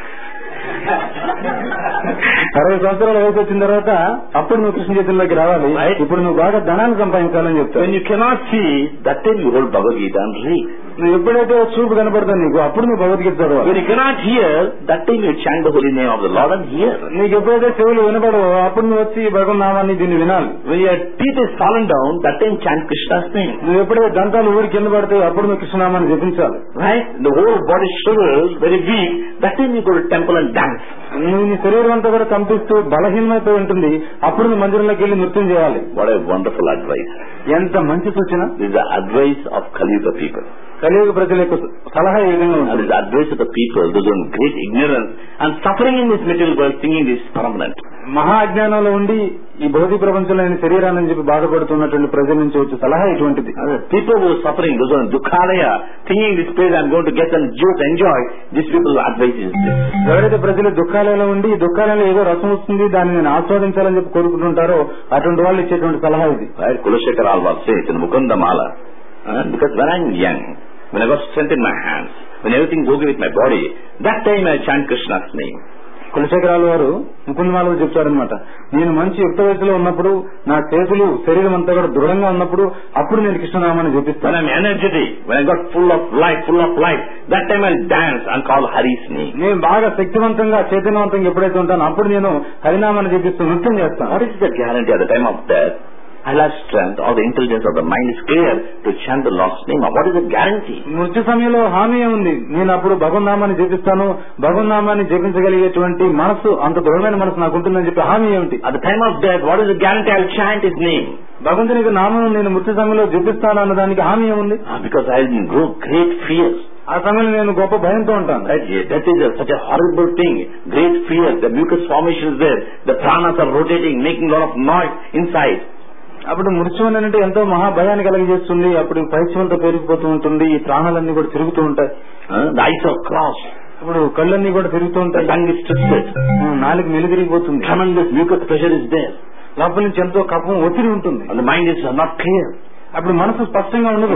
అరవై సంవత్సరాల వయసు వచ్చిన తర్వాత అప్పుడు నువ్వు కృష్ణ చైతన్యంలోకి రావాలి, ఇప్పుడు నువ్వు బాగా ధనాన్ని సంపాదించాలని చెప్తావు. When you cannot see, that time you hold Bhagavad Gita and read. నువ్వు ఎప్పుడైతే చూపు కనపడతావు నీకు అప్పుడు నువ్వు భగవద్గీత చదవాలి. When you cannot hear, that time you chant the holy name of the Lord and hear. నీకు ఎప్పుడైతే చెవులు వినపడవో అప్పుడు నువ్వు వచ్చి భగవన్ నామాన్ని దీన్ని వినాలి. When your teeth is fallen down, that time chant Krishna's name. నువ్వు ఎప్పుడైతే దంతాలు ఊరి కింద పడతాయి అప్పుడు నువ్వు కృష్ణనామాన్ని జపించాలి. Right? The whole body shivers, very weak, that time you go to temple and dance. నువ్వు నీ శరీరం అంతా కూడా కంపిస్తూ బలహీనమైపోయి ఉంటుంది, అప్పుడు నువ్వు మందిరంలోకి వెళ్లి నృత్యం చేయాలి. What a wonderful advice. ఎంత మంచి సూచన. This is the advice of Kaliyuga people. కలియుగ ప్రజల యొక్క సలహా ఈ విధంగా That is the advice of the people, those in great ignorance and suffering in this material world, thinking this is permanent. మహా అజ్ఞానంలో ఉండి ఈ భౌతిక ప్రపంచంలో శరీరాన్ని చెప్పి బాధపడుతున్నటువంటి ప్రజల నుంచి వచ్చే సలహా ఇటువంటిది. People who are suffering, those are దుఃఖాలయ, thinking this place I'm going to get some juice, enjoy, these people's advice is this. ఎవరైతే ప్రజలు దుఃఖాలలో ఉండి ఈ దుఃఖాలలో ఏదో రసం వస్తుంది దాన్ని నేను ఆస్వాదించాలని చెప్పి కోరుకుంటుంటారో అటువంటి వాళ్ళు ఇచ్చేటువంటి సలహా ఇది. Kulasekhar Alwar says in Mukundamala, uh, because when I'm young, when I got strength in my hands, when everything is okay with my body, that time I chant Krishna's name. కులశేఖరాలు వారు ముకుందమాలలో చెప్తారనమాట, నేను మంచి యుక్త వయసులో ఉన్నప్పుడు నా చేతులు శరీరం అంతా కూడా దృఢంగా ఉన్నప్పుడు అప్పుడు నేను కృష్ణనామాన్ని జపిస్తాను. When I'm energetic, when I got full of life, full of life, that time I'll dance and call Hari's name. నేను బాగా శక్తివంతంగా చైతన్యవంతంగా ఎప్పుడైతే ఉంటానో అప్పుడు నేను హరినామాన్ని జపిస్తూ నృత్యం చేస్తాను. What is the guarantee at the time of death? I'll have strength, all the intelligence of the mind is clear to chant the Lord's name. What is the guarantee? మృత్యు సమయంలో హామీ ఉంది, నేను అప్పుడు భగవన్నామాన్ని జపిస్తాను, భగవన్నామాన్ని జపించగలిగేటువంటి మనసు అంత దృఢమైన మనసు నాకు ఉంటుందని చెప్పి హామీ ఏమిటి? At the time of death, what is the guarantee? I'll chant His name. భగవంతుని యొక్క నామం నేను మృత్యు సమయంలో జపిస్తాను అన్నదానికి హామీ ఉంది. Because I'll grow great fears. ఆ సమయంలో నేను గొప్ప భయంతో ఉంటాను. That is a, such a horrible thing. Great fear. The mucus formation is there. The pranas are rotating, making a lot of noise inside. అప్పుడు మృత్యు అంటే ఎంతో మహాభయాన్ని కలిగజేస్తుంది. అప్పుడు పైత్యంతో పెరిగిపోతూ ఉంటుంది, ఈ ప్రాణాలన్నీ కూడా తిరుగుతూ ఉంటాయి. The eyes are crossed. ఇప్పుడు కళ్ళన్నీ కూడా తిరుగుతూ ఉంటాయి. tongue is twisted. నాలుగు మెలితిరిగిపోతుంది. Tremendous mucus pressure is there. లోపల నుంచి ఎంతో కఫం ఒత్తిడి ఉంటుంది. And the mind is not clear. అప్పుడు మనసు స్పష్టంగా ఉండదు.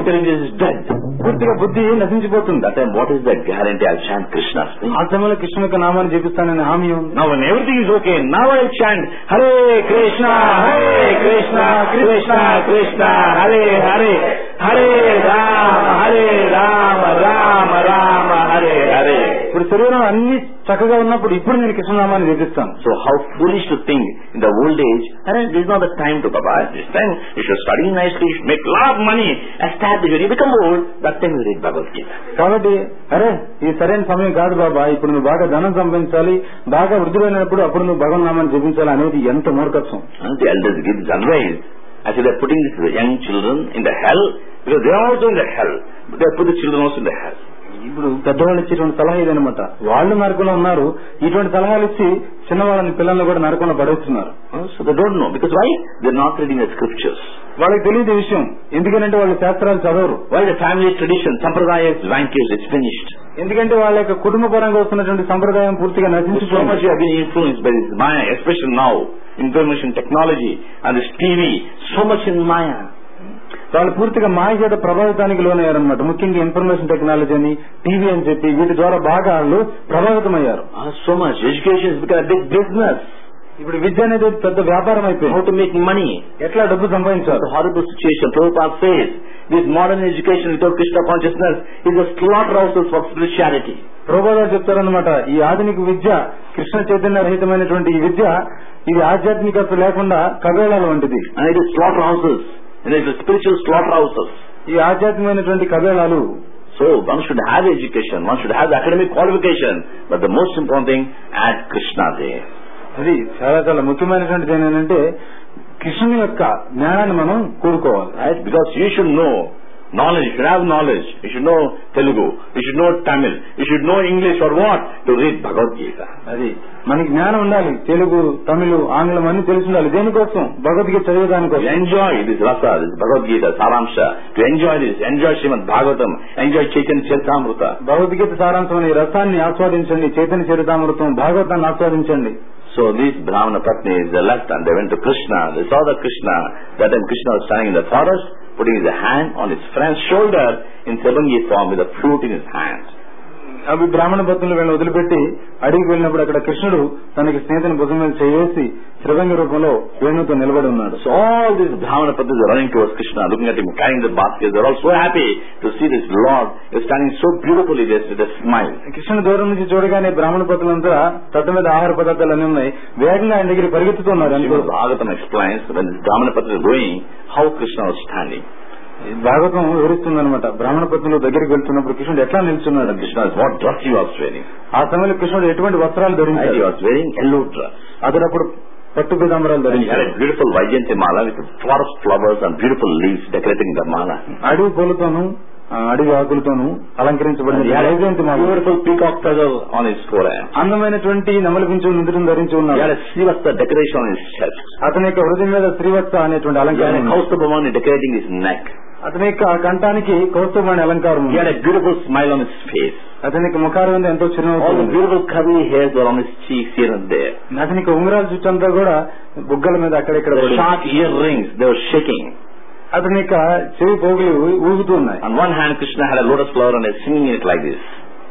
పూర్తిగా బుద్ధి నశించిపోతుంది. That time what is the guarantee? I'll chant Krishna's name. ఆ సమయంలో కృష్ణ యొక్క నామాన్ని జపిస్తానని హామీ ఉంది. Now when everything is okay, now I'll chant Hare Krishna, Hare Krishna, Krishna Krishna, Hare Hare, Hare Rama, Hare Rama, Rama Rama, Hare Hare. ఇప్పుడు శరీరం అన్ని చక్కగా ఉన్నప్పుడు ఇప్పుడు నేను కృష్ణనామాన్ని జపిస్తాను. So how foolish to think in the old age, Hare, this is not the time to Baba. This time you should study nicely, you should make a lot of money, establish. When you become old, that time you read Bhagavad Gita. కాబట్టి అరే ఈ సరైన సమయం కాదు బాబా, ఇప్పుడు నువ్వు బాగా ధనం సంపాదించాలి, బాగా వృద్ధులైనప్పుడు అప్పుడు నువ్వు భగవన్నామాన్ని జపించాలి అనేది ఎంత మూర్ఖత్వం. And the elders give this advice. Actually they are putting the young children in the hell because they are also in the hell. But they put the children also in the hell. ఇప్పుడు పెద్దవాళ్ళు ఇచ్చేటువంటి సలహా ఇదనమాట. వాళ్ళు నరకంలో ఉన్నారు, ఇటువంటి సలహాలు ఇచ్చి చిన్నవాళ్ళని పిల్లల్ని కూడా నరకంలో పడేస్తున్నారు. So they don't know because why? They are not reading the scriptures. వాళ్ళకి తెలియదు ఈ విషయం. ఎందుకంటే వాళ్ళు శాస్త్రాలు చదవరు. Why? The family tradition, sampradaya is vanquished, it's finished. ఎందుకంటే వాళ్ళ యొక్క కుటుంబ పరంగా వస్తున్నటువంటి సంప్రదాయం పూర్తిగా నశించి so much you have been influenced by this Maya, especially now information technology and this T V, so much in Maya. వాళ్ళు పూర్తిగా మాయ చేత ప్రభావితానికి లోనయ్యారనమాట. ముఖ్యంగా ఇన్ఫర్మేషన్ టెక్నాలజీ అని, టీవీ అని చెప్పి వీటి ద్వారా బాగా వాళ్ళు ప్రభావితమయ్యారు. So much education is become big business. ఇప్పుడు విద్య అనేది పెద్ద వ్యాపారం అయిపోయింది. హౌ టు మేక్ మనీ, ఎట్లా డబ్బు సంపాదించాలి. Horrible situation. Prabhupada says this modern education without Krishna consciousness is a slaughterhouse for spirituality. Prabhupada చెప్తారనమాట, ఈ ఆధునిక విద్య, కృష్ణ చైతన్య రహితమైనటువంటి ఈ విద్య, ఇది ఆధ్యాత్మికత లేకుండా కవేళాల వంటిది. And it is slaughterhouses. And it is spiritual slaughterhouses. ఈ ఆధ్యాత్మికమైనటువంటి కవేళాలు. So one should have education, one should have the academic qualification, but the most important thing, add Krishna there. అది చాలా చాలా ముఖ్యమైనటువంటిది ఏంటంటే కృష్ణుని యొక్క జ్ఞానాన్ని మనం కూడుకోవాలి. Right? Because you should know knowledge, you should have knowledge, you should know Telugu, you should know Tamil, you should know English or what to read Bhagavad Gita. అది మనకి జ్ఞానం ఉండాలి. తెలుగు, తమిళ, ఆంగ్లం అన్ని తెలిసి ఉండాలి. దేనికోసం? Bhagavad Gita చదివేదానికోసం. Enjoy this rasa, this Bhagavad Gita, Saramsha. To enjoy this, enjoy Srimad Bhagavatam, enjoy Chaitanya Charitamrita. Bhagavad Gita సారాంశం ఈ రసాన్ని ఆస్వాదించండి, చైతన్య చరితామృతం, భాగవతాన్ని ఆస్వాదించండి. So these Brahmana Patnis, they left and they went to Krishna. They saw the Krishna. That time Krishna was standing in the forest, putting his hand on his friend's shoulder in Sabangi form with a flute in his hand. అవి బ్రాహ్మణ భక్తులు వీళ్ళని వదిలిపెట్టి అడిగికి వెళ్ళినప్పుడు అక్కడ కృష్ణుడు తనకి స్నేహితుని భుజం మీద చేసి శ్రవంగి రూపంలో వేణుతో నిలబడి ఉన్నాడు. So all these Brahmana Patnis are running towards Krishna, looking at him, carrying the basket. They're all so happy to see this Lord is standing so beautifully there with a smile. కృష్ణుడు దూరం నుంచి చూడగానే బ్రాహ్మణ భక్తులంతా తట్టు మీద ఆహార పదార్థాలు అన్ని ఉన్నాయి, వేగంగా ఆయన దగ్గర పరిగెత్తుతున్నారు. Bhagavatam explains when this Brahmana Patnis is going, how Krishna was standing. Bhagavatam వివరిస్తుందనమాట. బ్రాహ్మణ పత్నులు దగ్గరికి వెళ్తున్నప్పుడు కృష్ణుడు ఎట్లా నిల్చున్నాడు. Krishna what dress he was wearing. ఆ సమయంలో కృష్ణుడు ఎటువంటి వస్త్రాలు ధరించాడు. He was wearing yellow dress. అతను అప్పుడు పట్టు పీతాంబరాలు ధరించాడు. Beautiful Vaijayanti mala with forest flowers and beautiful leaves decorating the mala. అడవి పూలతోను అడవి ఆకులతోను అలంకరించబడింది వైజయంతి మాల. Beautiful peacock feather on his forehead. అందమైనటువంటి నెమలి పింఛు నుదురును ధరించి ఉన్నాడు. Shrivatsa decoration on his chest. అతని యొక్క హృదయం మీద శ్రీవత్స అనేటువంటి అలంకారం. కౌస్తుభమణి డెకరేటింగ్ హిస్ నెక్. అతని యొక్క కంఠానికి కౌస్తుభమణి అలంకారం. He had a beautiful smile on his face. అతని యొక్క ముఖారం మీద ఎంతో చిరునవ్వు. All the beautiful curly hairs were on his cheeks here and there. అతని యొక్క ఉంగరాల చుట్టంతా కూడా బుగ్గల మీద అక్కడెక్కడ. Sharp earrings, they were shaking. అతని యొక్క చెవి పోగులు ఊగుతూ ఉన్నాయి. On one hand Krishna had a lotus flower and was singing it like this.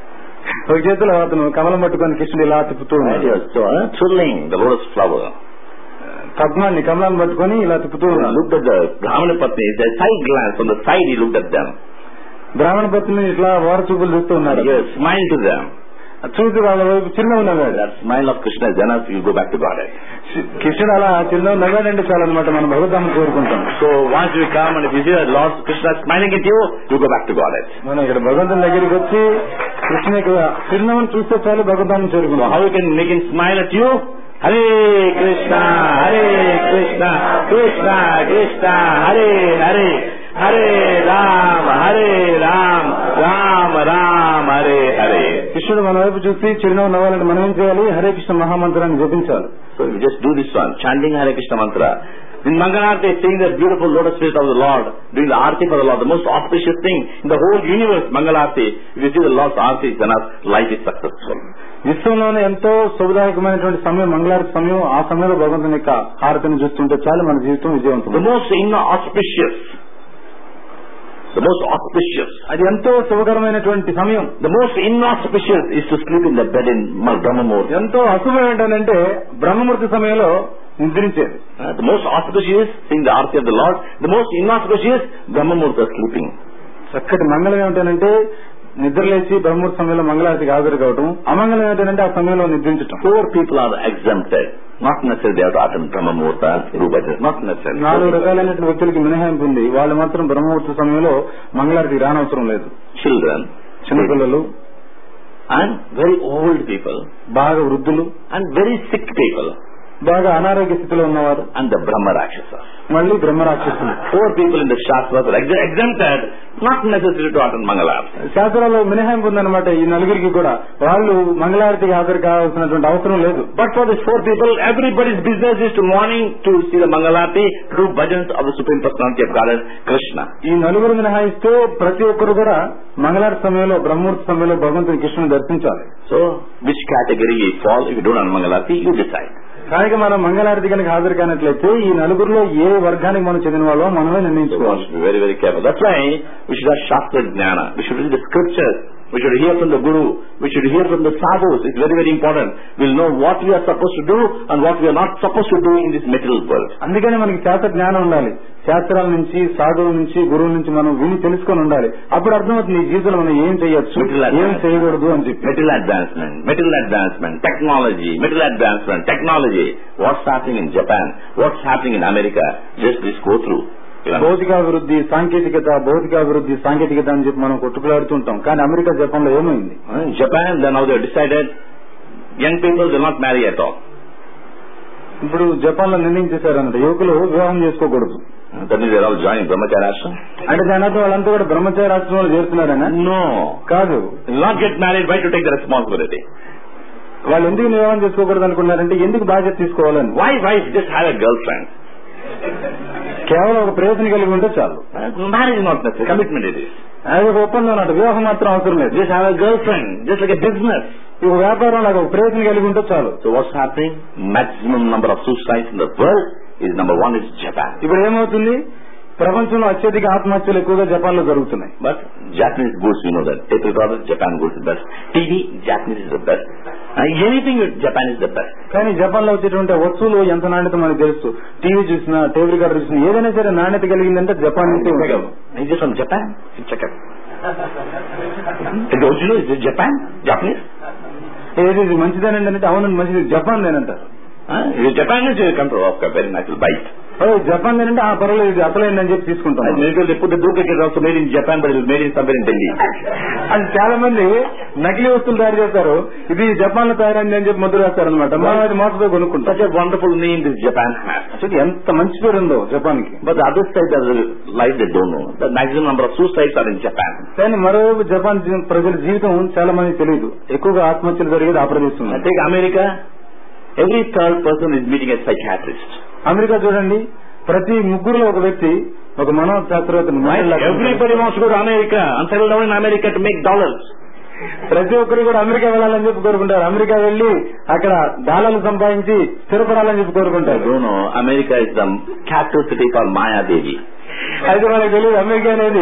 ఒక చేతిలో అతను కమలం పట్టుకొని కృష్ణుడు ఇలా తిప్పుతూ ఉన్నాడు. So uh, twirling the lotus flower. పద్మాన్ని కమలాన్ని పట్టుకొని ఇలా తిప్పుతూ ఉన్నాడు. Looked at the Brahmana Patni, the side glance on the side he looked at them. బ్రాహ్మణ పత్ని ఇట్లా వార చూపులు చూస్తూ ఉన్నాడు. Yes, smile to them. చూసి వాళ్ళ వైపు చిరునవ్వు నవ్వాడు. That smile of Krishna is enough, you go back to God. కృష్ణుడు అలా చిరునవ్వు నవ్వాడంటే చాలన్నమాట, మనం భగవద్ధామం కోరుకుంటాం. So once we come and if you see that Lord Krishna smiling at you, you go back to God. మనం ఇక్కడ భగవంతుని దగ్గరికి వచ్చి కృష్ణ యొక్క చిరునవ్వును చూస్తే చాలు భగవద్ధామం చేరుకుంటాం. How you can make him smile at you? Hare Krishna, Hare Krishna, Krishna Krishna, Hare Hare, Hare Ram, Hare Ram, Ram Ram, Hare Hare. కృష్ణుడు మన వైపు చూసి చిరునవ్వు నవ్వాలంటే మనం ఏం చేయాలి? Hare Krishna మహామంత్రాన్ని జపించాలి. So we just do this one, chanting Hare Krishna mantra. In Mangalarti, seeing the beautiful lotus feet of the Lord, doing the Aarti for the Lord, the most auspicious thing in the whole universe, Mangalarti. If you see the Lord's Aarti, then our life is successful. విశ్వంలోనే ఎంతో శుభదాయకమైనటువంటి సమయం మంగళారతి సమయం. ఆ సమయంలో భగవంతుని యొక్క హారతిని చూస్తుంటే చాలు మన జీవితం విజయవంతం. The most inauspicious the most auspicious. అది ఎంతో శుభకరమైనటువంటి సమయం. The most inauspicious is to sleep in the bed in Brahmamurti. ఎంతో అశుభం ఏంటంటే బ్రహ్మముహూర్త సమయంలో నిద్రించేది. Uh, the most auspicious, sing the Aarti of the Lord. The most inauspicious, Brahmamurta sleeping. చక్కటి మంగళం ఏమిటంటే నిద్రలేచి బ్రహ్మముహూర్త సమయంలో మంగళారతికి హాజరు కావడం. అమంగళం ఏంటంటే ఆ సమయంలో నిద్రించడం. Four people are exempted. Not necessarily they have to attend Brahmamurta, Rubhajan. Not necessarily. నాలుగు రకాలైనటువంటి వ్యక్తులకి మినహాయింపు ఉంది. వాళ్ళు మాత్రం బ్రహ్మముహూర్త సమయంలో మంగళారతికి రానవసరం లేదు. Children, చిన్నపిల్లలు, and very old people, బాగా వృద్ధులు, and very sick people, బాగా అనారోగ్య స్థితిలో ఉన్నవారు, and the Brahma Rakshasa. మళ్ళీ బ్రహ్మ రాక్షసులు. Four people in the Shastras are exempted, not necessary to attend Mangalarati. శాస్త్రాల్లో మినహాయింపు ఉందన్నమాట ఈ నలుగురికి కూడా. వాళ్ళు మంగళారతికి హాజరు కావాల్సినటువంటి అవసరం లేదు. But for these four people, everybody's business is to morning to see the Mangalarati, to do bhajans of the Supreme Personality of Godhead, Krishna. ఈ నలుగురు మినహాయిస్తే ప్రతి ఒక్కరు కూడా మంగళారతి సమయంలో బ్రహ్మముహూర్త సమయంలో భగవంతుని కృష్ణుని దర్శించాలి. So, which category you fall if you don't attend Mangalarati, you decide. కనుక మనం మంగళారతి కనుక హాజరు కానట్లయితే ఈ నలుగురిలో ఏ వర్గానికి మనం చెందిన వాళ్ళో మనమే నిర్ణయించుకోవాలి. Very, very careful. That's why we should have Shastra Jnana. We should read the scriptures. We should hear from the Guru. We should hear from the sadhus. It's very, very important. We'll know what we are supposed to do and what we are not supposed to do in this material world. అందుకని మనకి శాస్త్ర జ్ఞానం ఉండాలి. శాస్త్రాల నుంచి, సాధువుల నుంచి, గురువు నుంచి మనం విని తెలుసుకొని ఉండాలి. అప్పుడు అర్థమవుతుంది ఈ జీవితంలో మనం ఏం చేయొచ్చు, ఏం చేయకూడదు అని చెప్పి. Material advancement, material advancement, technology, material advancement, technology. What's happening in Japan? What's happening in America? Just this go through. భౌతికాభివృద్ధి, సాంకేతికత, భౌతికాభివృద్ధి, సాంకేతికత అని చెప్పి మనం కొట్టుకులాడుతుంటాం. కానీ అమెరికా, జపాన్ లో ఏమైంది? Japan then now they decided young people will not marry at all. ఇప్పుడు జపాన్ లో నిర్ణయించేశారన్నమాట యువకులు వివాహం చేసుకోకూడదు. That means they are all joining Brahmacharya ashram. అంటే దాని అర్థం వాళ్ళంతా కూడా బ్రహ్మచార్య ఆశ్రమంలో చేరుతున్నారనా? No, కాదు. not get married. Why to take the responsibility? వాళ్ళు ఎందుకు వివాహం చేసుకోకూడదు అనుకున్నారంటే ఎందుకు బాధ్యత తీసుకోవాలని. Why wife just have a girlfriend? కేవలం ఒక ప్రయత్నం కలిగి ఉంటే చాలు. Marriage is not necessary. Commitment it is. అది ఒక ఒప్పందం అన్నట్టు. వివాహం మాత్రం అవసరం లేదు. Just have a girlfriend, just like a business. ఈ వ్యాపారం లాగా ఒక ప్రయత్నం కలిగి ఉంటే చాలు. So what's happening? Maximum number of suicides in the world is number one is Japan. ఇప్పుడు ఏమవుతుంది? ప్రపంచంలో అత్యధిక ఆత్మహత్యలు ఎక్కువగా జపాన్ లో జరుగుతున్నాయి. But Japanese goods, you know that. Tape recorder, Japan goods is the best. T V, Japanese is the best. And anything with Japan is the best. కానీ జపాన్ లో వచ్చేటువంటి వస్తువులు ఎంత నాణ్యత మనకు తెలుసు. టీవీ చూసినా, టేప్ రికార్డర్ చూసినా ఏదైనా సరే నాణ్యత కలిగిందంటే జపాన్ నుంచి ఉండగలవు. Is it from Japan? Check it. Don't you know is it Japan? Japanese? ఏది మంచిదేనండి అంటే అవునండి మంచిది జపాన్ నేనంటారు. Japan is a country of a very nice bite. Japan ఏంటంటే ఆ పర్వాలేదు ఇది అసలైందని చెప్పి తీసుకుంటాం. ఇప్పుడు duplicate also made in Japan but it made in somewhere in Delhi. అది చాలా మంది నకిలీ వస్తువులు తయారు చేస్తారు. ఇది జపాన్ లో తయారైంది అని చెప్పి ముద్ర వేస్తారు అనమాట. మనం అది మోసతో కొనుక్కుంటాం. Such a wonderful name this Japan has. అసలు ఎంత మంచి పేరు ఉందో జపాన్ కి. But other side life they don't know the maximum number of suicides are in Japan. కానీ మరోవైపు జపాన్ ప్రజల జీవితం చాలా మంది తెలియదు. ఎక్కువగా ఆత్మహత్యలు జరిగేది ఆ ప్రదేశం. Take America. Every third person is meeting a psychiatrist. America చూడండి, ప్రతి ముగ్గురులో ఒక వ్యక్తి ఒక మనోశాస్త్రవేత్త. Everybody wants to go to America and settle down in America to make dollars. ప్రతి ఒక్కరు కూడా అమెరికా వెళ్ళాలని చెప్పి కోరుకుంటారు. అమెరికా వెళ్లి అక్కడ డాలర్లు సంపాదించి స్థిరపడాలని చెప్పి కోరుకుంటారు. America is the capital city for Mayadevi. అయితే మనకు తెలియదు అమెరికా అనేది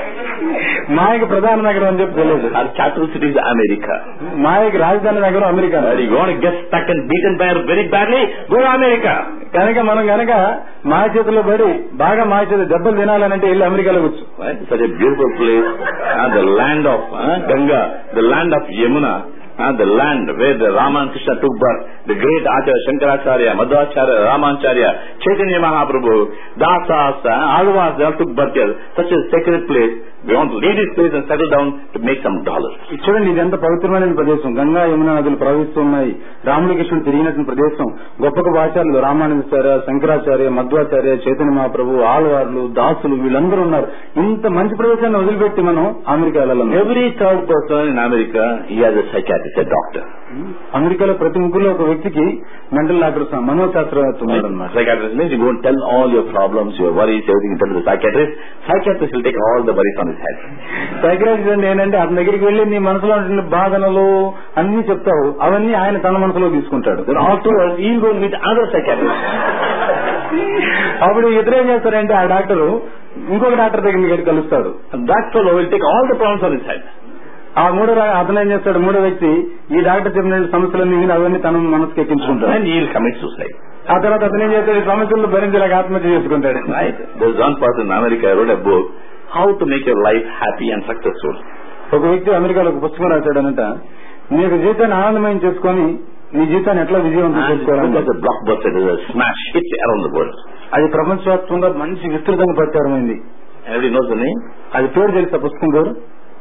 మాయకి ప్రధాన నగరం అని చెప్పి తెలియదు. Capital city is America. మాయకి రాజధాని నగరం America. Get stuck and beaten by very badly go America. కనుక మనం కనుక మాయ చేతుల్లో పడి బాగా మాయ చేతులు దెబ్బలు తినాలనంటే వెళ్ళి అమెరికాలో కూర్చు. Such a beautiful place. The land of Ganga, the land of Yamuna, Uh, the land where the Rama and Krishna took birth, the great Acharya Shankaracharya, Madhvacharya, Ramacharya, Chaitanya Mahaprabhu, Dasas, Alvas, they all took birth here. Such a sacred place. We want to leave this place and settle down to make some dollars. చూడండి, ఇది ఎంత పవిత్రమైన ప్రదేశం. గంగా యమున నదులు ప్రవహిస్తున్నాయి. రాముల కృష్ణుడు తిరిగినటువంటి ప్రదేశం. గొప్ప గొప్ప ఆచార్యులు రామానుజాచార్య, శంకరాచార్య, మధ్వాచార్య, చైతన్య మహాప్రభు, ఆళ్వార్లు, దాసులు వీళ్ళందరూ ఉన్నారు. ఇంత మంచి ప్రదేశాన్ని వదిలిపెట్టి మనం అమెరికా వెళ్ళాలి. Every third person in America he has a psychiatrist, a doctor. అమెరికాలో ప్రతి ముగ్గురులో ఒక వ్యక్తికి మెంటల్ డాక్టర్, మనోశాస్త్రవేత్త ఉన్నాడు అన్నమాట. Psychiatrist means you go and tell all your problems, your worries, everything you tell to the psychiatrist. Psychiatrist will take all the worries on his head. Psychiatrist అంటే ఏంటంటే అతని దగ్గరికి వెళ్లి నీ మనసులో ఉంటున్న బాధనలు అన్ని చెప్తావు, అవన్నీ ఆయన తన మనసులో తీసుకుంటాడు. Afterwards he will go meet other psychiatrists. అప్పుడు ఇతర ఏం చేస్తారంటే ఆ డాక్టరు ఇంకొక డాక్టర్ దగ్గరికి వెళ్ళి కలుస్తాడు. That fellow will take all the problems on his head. ఆ మూడో అతను ఏం చేస్తాడు, మూడో వ్యక్తి ఈ డాక్టర్ చెప్పిన సమస్యలన్నీ అవన్నీ తన మనసుకు ఎక్కించుకుంటాడు. And he will commit suicide. ఆ తర్వాత అతను ఏం చేస్తాడు, సమస్యలు భరించలేక ఆత్మహత్య చేసుకుంటాడు. Right? There's one person in America wrote a book, How to Make Your Life Happy and Successful. ఒక వ్యక్తి అమెరికాలో ఒక పుస్తకం రాశాడనట, నీ యొక్క జీవితాన్ని ఆనందమయం చేసుకుని నీ జీవితాన్ని ఎట్లా విజయవంతం చేసుకోవాలి. Blockbuster smash hit around the world. అది ప్రపంచవ్యాప్తంగా మంచి విస్తృతంగా ప్రచారమైంది. Everybody knows the name? అది పేరు తెలుసా పుస్తకం పేరు?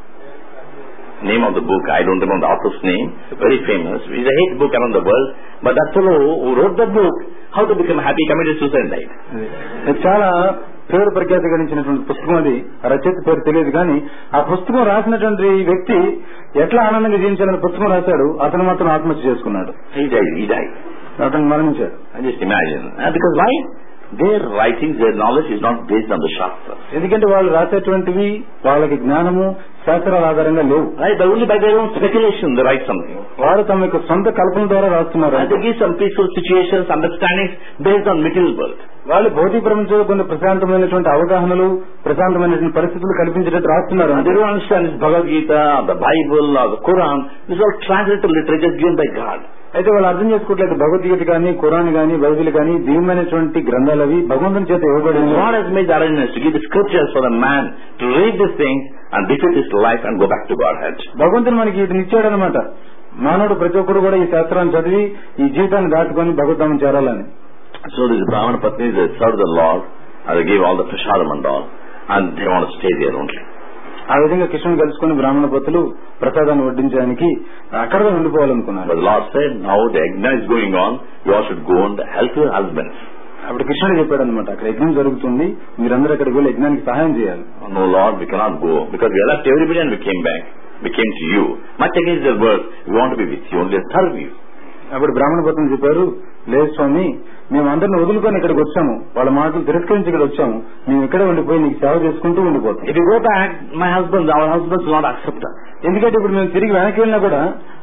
Name of the book, I don't remember the author's name, very famous. It's a hit book around the world, but that fellow who wrote the book, How to Become Happy, committed suicide, died. చాలా పేరు ప్రఖ్యాతి గడించినటువంటి పుస్తకం అది. రచయిత పేరు తెలియదు కానీ ఆ పుస్తకం రాసినటువంటి వ్యక్తి ఎట్లా ఆనందంగా జీవించాలని పుస్తకం రాశాడు, అతను మాత్రం ఆత్మహత్య చేసుకున్నాడు. He died, he died. అతను మరణించాడు. I just imagine. Uh, because why? Their writings, their knowledge is not based on the Shastras. ఎందుకంటే వాళ్ళు రాసేటువంటివి వాళ్ళకి జ్ఞానము శాస్త్రాల ఆధారంగా లేవు. Right? But only by their own speculation they write something. వారు తమ యొక్క సొంత కల్పన ద్వారా రాస్తున్నారు. And they give some peaceful situations, understandings based on material world. వాళ్ళు భౌతిక ప్రపంచంలో కొన్ని ప్రశాంతమైనటువంటి అవగాహనలు, ప్రశాంతమైనటువంటి పరిస్థితులు కల్పించేటట్టు రాస్తున్నారు. And they don't understand this Bhagavad Gita, the Bible, or the Quran. This is all translated literature given by God. అయితే వాళ్ళు అర్థం చేసుకోవట్లేదు, భగవద్గీత కానీ, ఖురాన్ కానీ, బైబిల్ కానీ దివ్యమైనటువంటి గ్రంథాలు అవి భగవంతుని చేత ఇవ్వబడింది. God has made the arrangements to give the scriptures for the man to read these things and defeat his life and go back to Godhead. భగవంతుడు మనకి ఇది ఇచ్చాడు అనమాట. మానవుడు ప్రతి ఒక్కరు కూడా ఈ శాస్త్రాన్ని చదివి ఈ జీవితాన్ని దాటుకొని భగవద్ధామం చేరాలని. So these Brahmana Patnis, they serve the Lord and they give all the prasadam and all, and they want to stay there only. ఆ విధంగా కృష్ణుని కలుసుకుని బ్రాహ్మణ పతులు ప్రసాదాన్ని వడ్డించడానికి అక్కడే ఉండిపోవాలనుకున్నారు. But the Lord said, now the yajna is going on, you all should go and help your husbands. అప్పుడు కృష్ణుడు చెప్పాడు అనమాట, అక్కడ యజ్ఞం జరుగుతుంది, మీరందరూ అక్కడికి వెళ్ళి యజ్ఞానికి సహాయం చేయాలి. No Lord, we cannot go because we left everybody and we came back. We came to you. Much against their word, we want to be with you, only serve you. అప్పుడు బ్రాహ్మణ పత్రులు చెప్పారు, లేదు స్వామి, మేము అందరిని వదులుకొని ఇక్కడికి వచ్చాము, వాళ్ళ మాటలు తిరస్కరించి ఇక్కడ వచ్చాము, మేము ఇక్కడే ఉండిపోయి నీకు సేవ చేసుకుంటూ ఉండిపోతాం. If you go back, my husband, our husbands will not accept us. ఎందుకంటే ఇప్పుడు మేము తిరిగి వెనక్కి వెళ్ళినా కూడా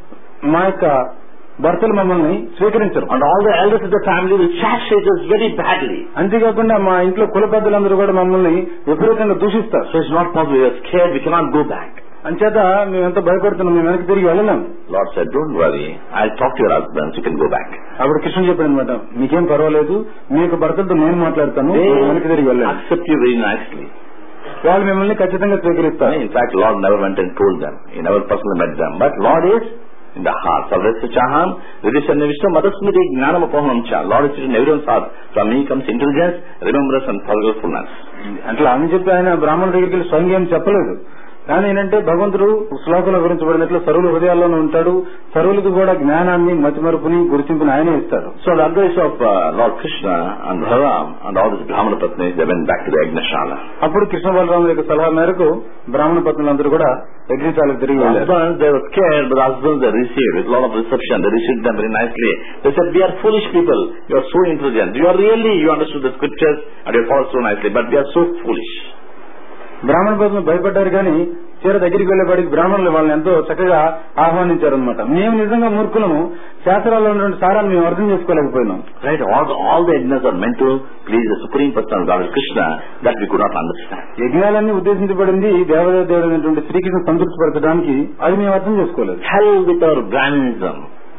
మా యొక్క భర్తలు మమ్మల్ని స్వీకరించరు. And all the elders of the family will chastise us very badly. అంతేకాకుండా మా ఇంట్లో కుల పెద్దలందరూ కూడా మమ్మల్ని విపరీతంగా దూషిస్తారు. So it's not possible. We are scared. We cannot go back. అంచేత మేము ఎంత భయపడుతున్నాం, మేము వెనక్కి తిరిగి వెళ్ళలేం. Lord said, don't worry, I'll talk to your husbands, you can go back. అప్పుడు కృష్ణుడు చెప్పాడు అనమాట, మీకేం పర్వాలేదు, మీ యొక్క భర్తలతో నేను మాట్లాడతాను, వెనక్కి తిరిగి వెళ్ళండి. Accept you very nicely. వాళ్ళు మిమ్మల్ని ఖచ్చితంగా స్వీకరిస్తారు. In fact, Lord never went and told them. He never personally met them. But Lord is in the heart. Sarvasya chaham, Ridhishanya Vishnu, Madhusmiti, Gnanam Apohanam cha. Lord is in everyone's heart. From me comes intelligence, remembrance and forgetfulness. అట్లా అని చెప్పి ఆయన బ్రాహ్మణుడి దగ్గరికి వెళ్ళి స్వయంగా ఏం చెప్పలేదు. కానీ ఏంటంటే భగవంతుడు శ్లోకంలో వివరించబడినట్లు సర్వుల హృదయాల్లోనే ఉంటాడు, సర్వులకు కూడా జ్ఞానాన్ని, మతిమరుపుని, గుర్తింపుని ఆయనే ఇస్తాడు. So the advice of uh, Lord Krishna and Balaram and all these Brahmana Patnis, they went back to the Yajnashala. అప్పుడు కృష్ణ బలరాముల యొక్క సలహా మేరకు బ్రాహ్మణ పత్నులందరూ కూడా యజ్ఞశాలకు తిరిగి వెళ్ళారు. Husbands, they were scared, but the husbands they received with a lot of reception. They received them very nicely. They said, we are foolish people. You are so intelligent. You are really, you understood the scriptures and you followed so nicely, but we are so foolish. బ్రాహ్మణ పత్నులు భయపడ్డారు కానీ చీర దగ్గరికి వెళ్లేపడికి బ్రాహ్మణులు వాళ్ళని ఎంతో చక్కగా ఆహ్వానించారు అనమాట. మేము నిజంగా మూర్ఖులము, శాస్త్రాల్లో ఉన్నటువంటి సారాన్ని మేము అర్థం చేసుకోలేకపోయినాం. Right, all the, all the yajnas are meant to please the Supreme Person of God Krishna, that we could not understand. యజ్ఞాలన్నీ ఉద్దేశించబడింది దేవదేవ దేవుడైనటువంటి శ్రీకృష్ణ సంతృప్తి పరచడానికి, అది మేము అర్థం చేసుకోలేదు. Hell with our Brahmanism.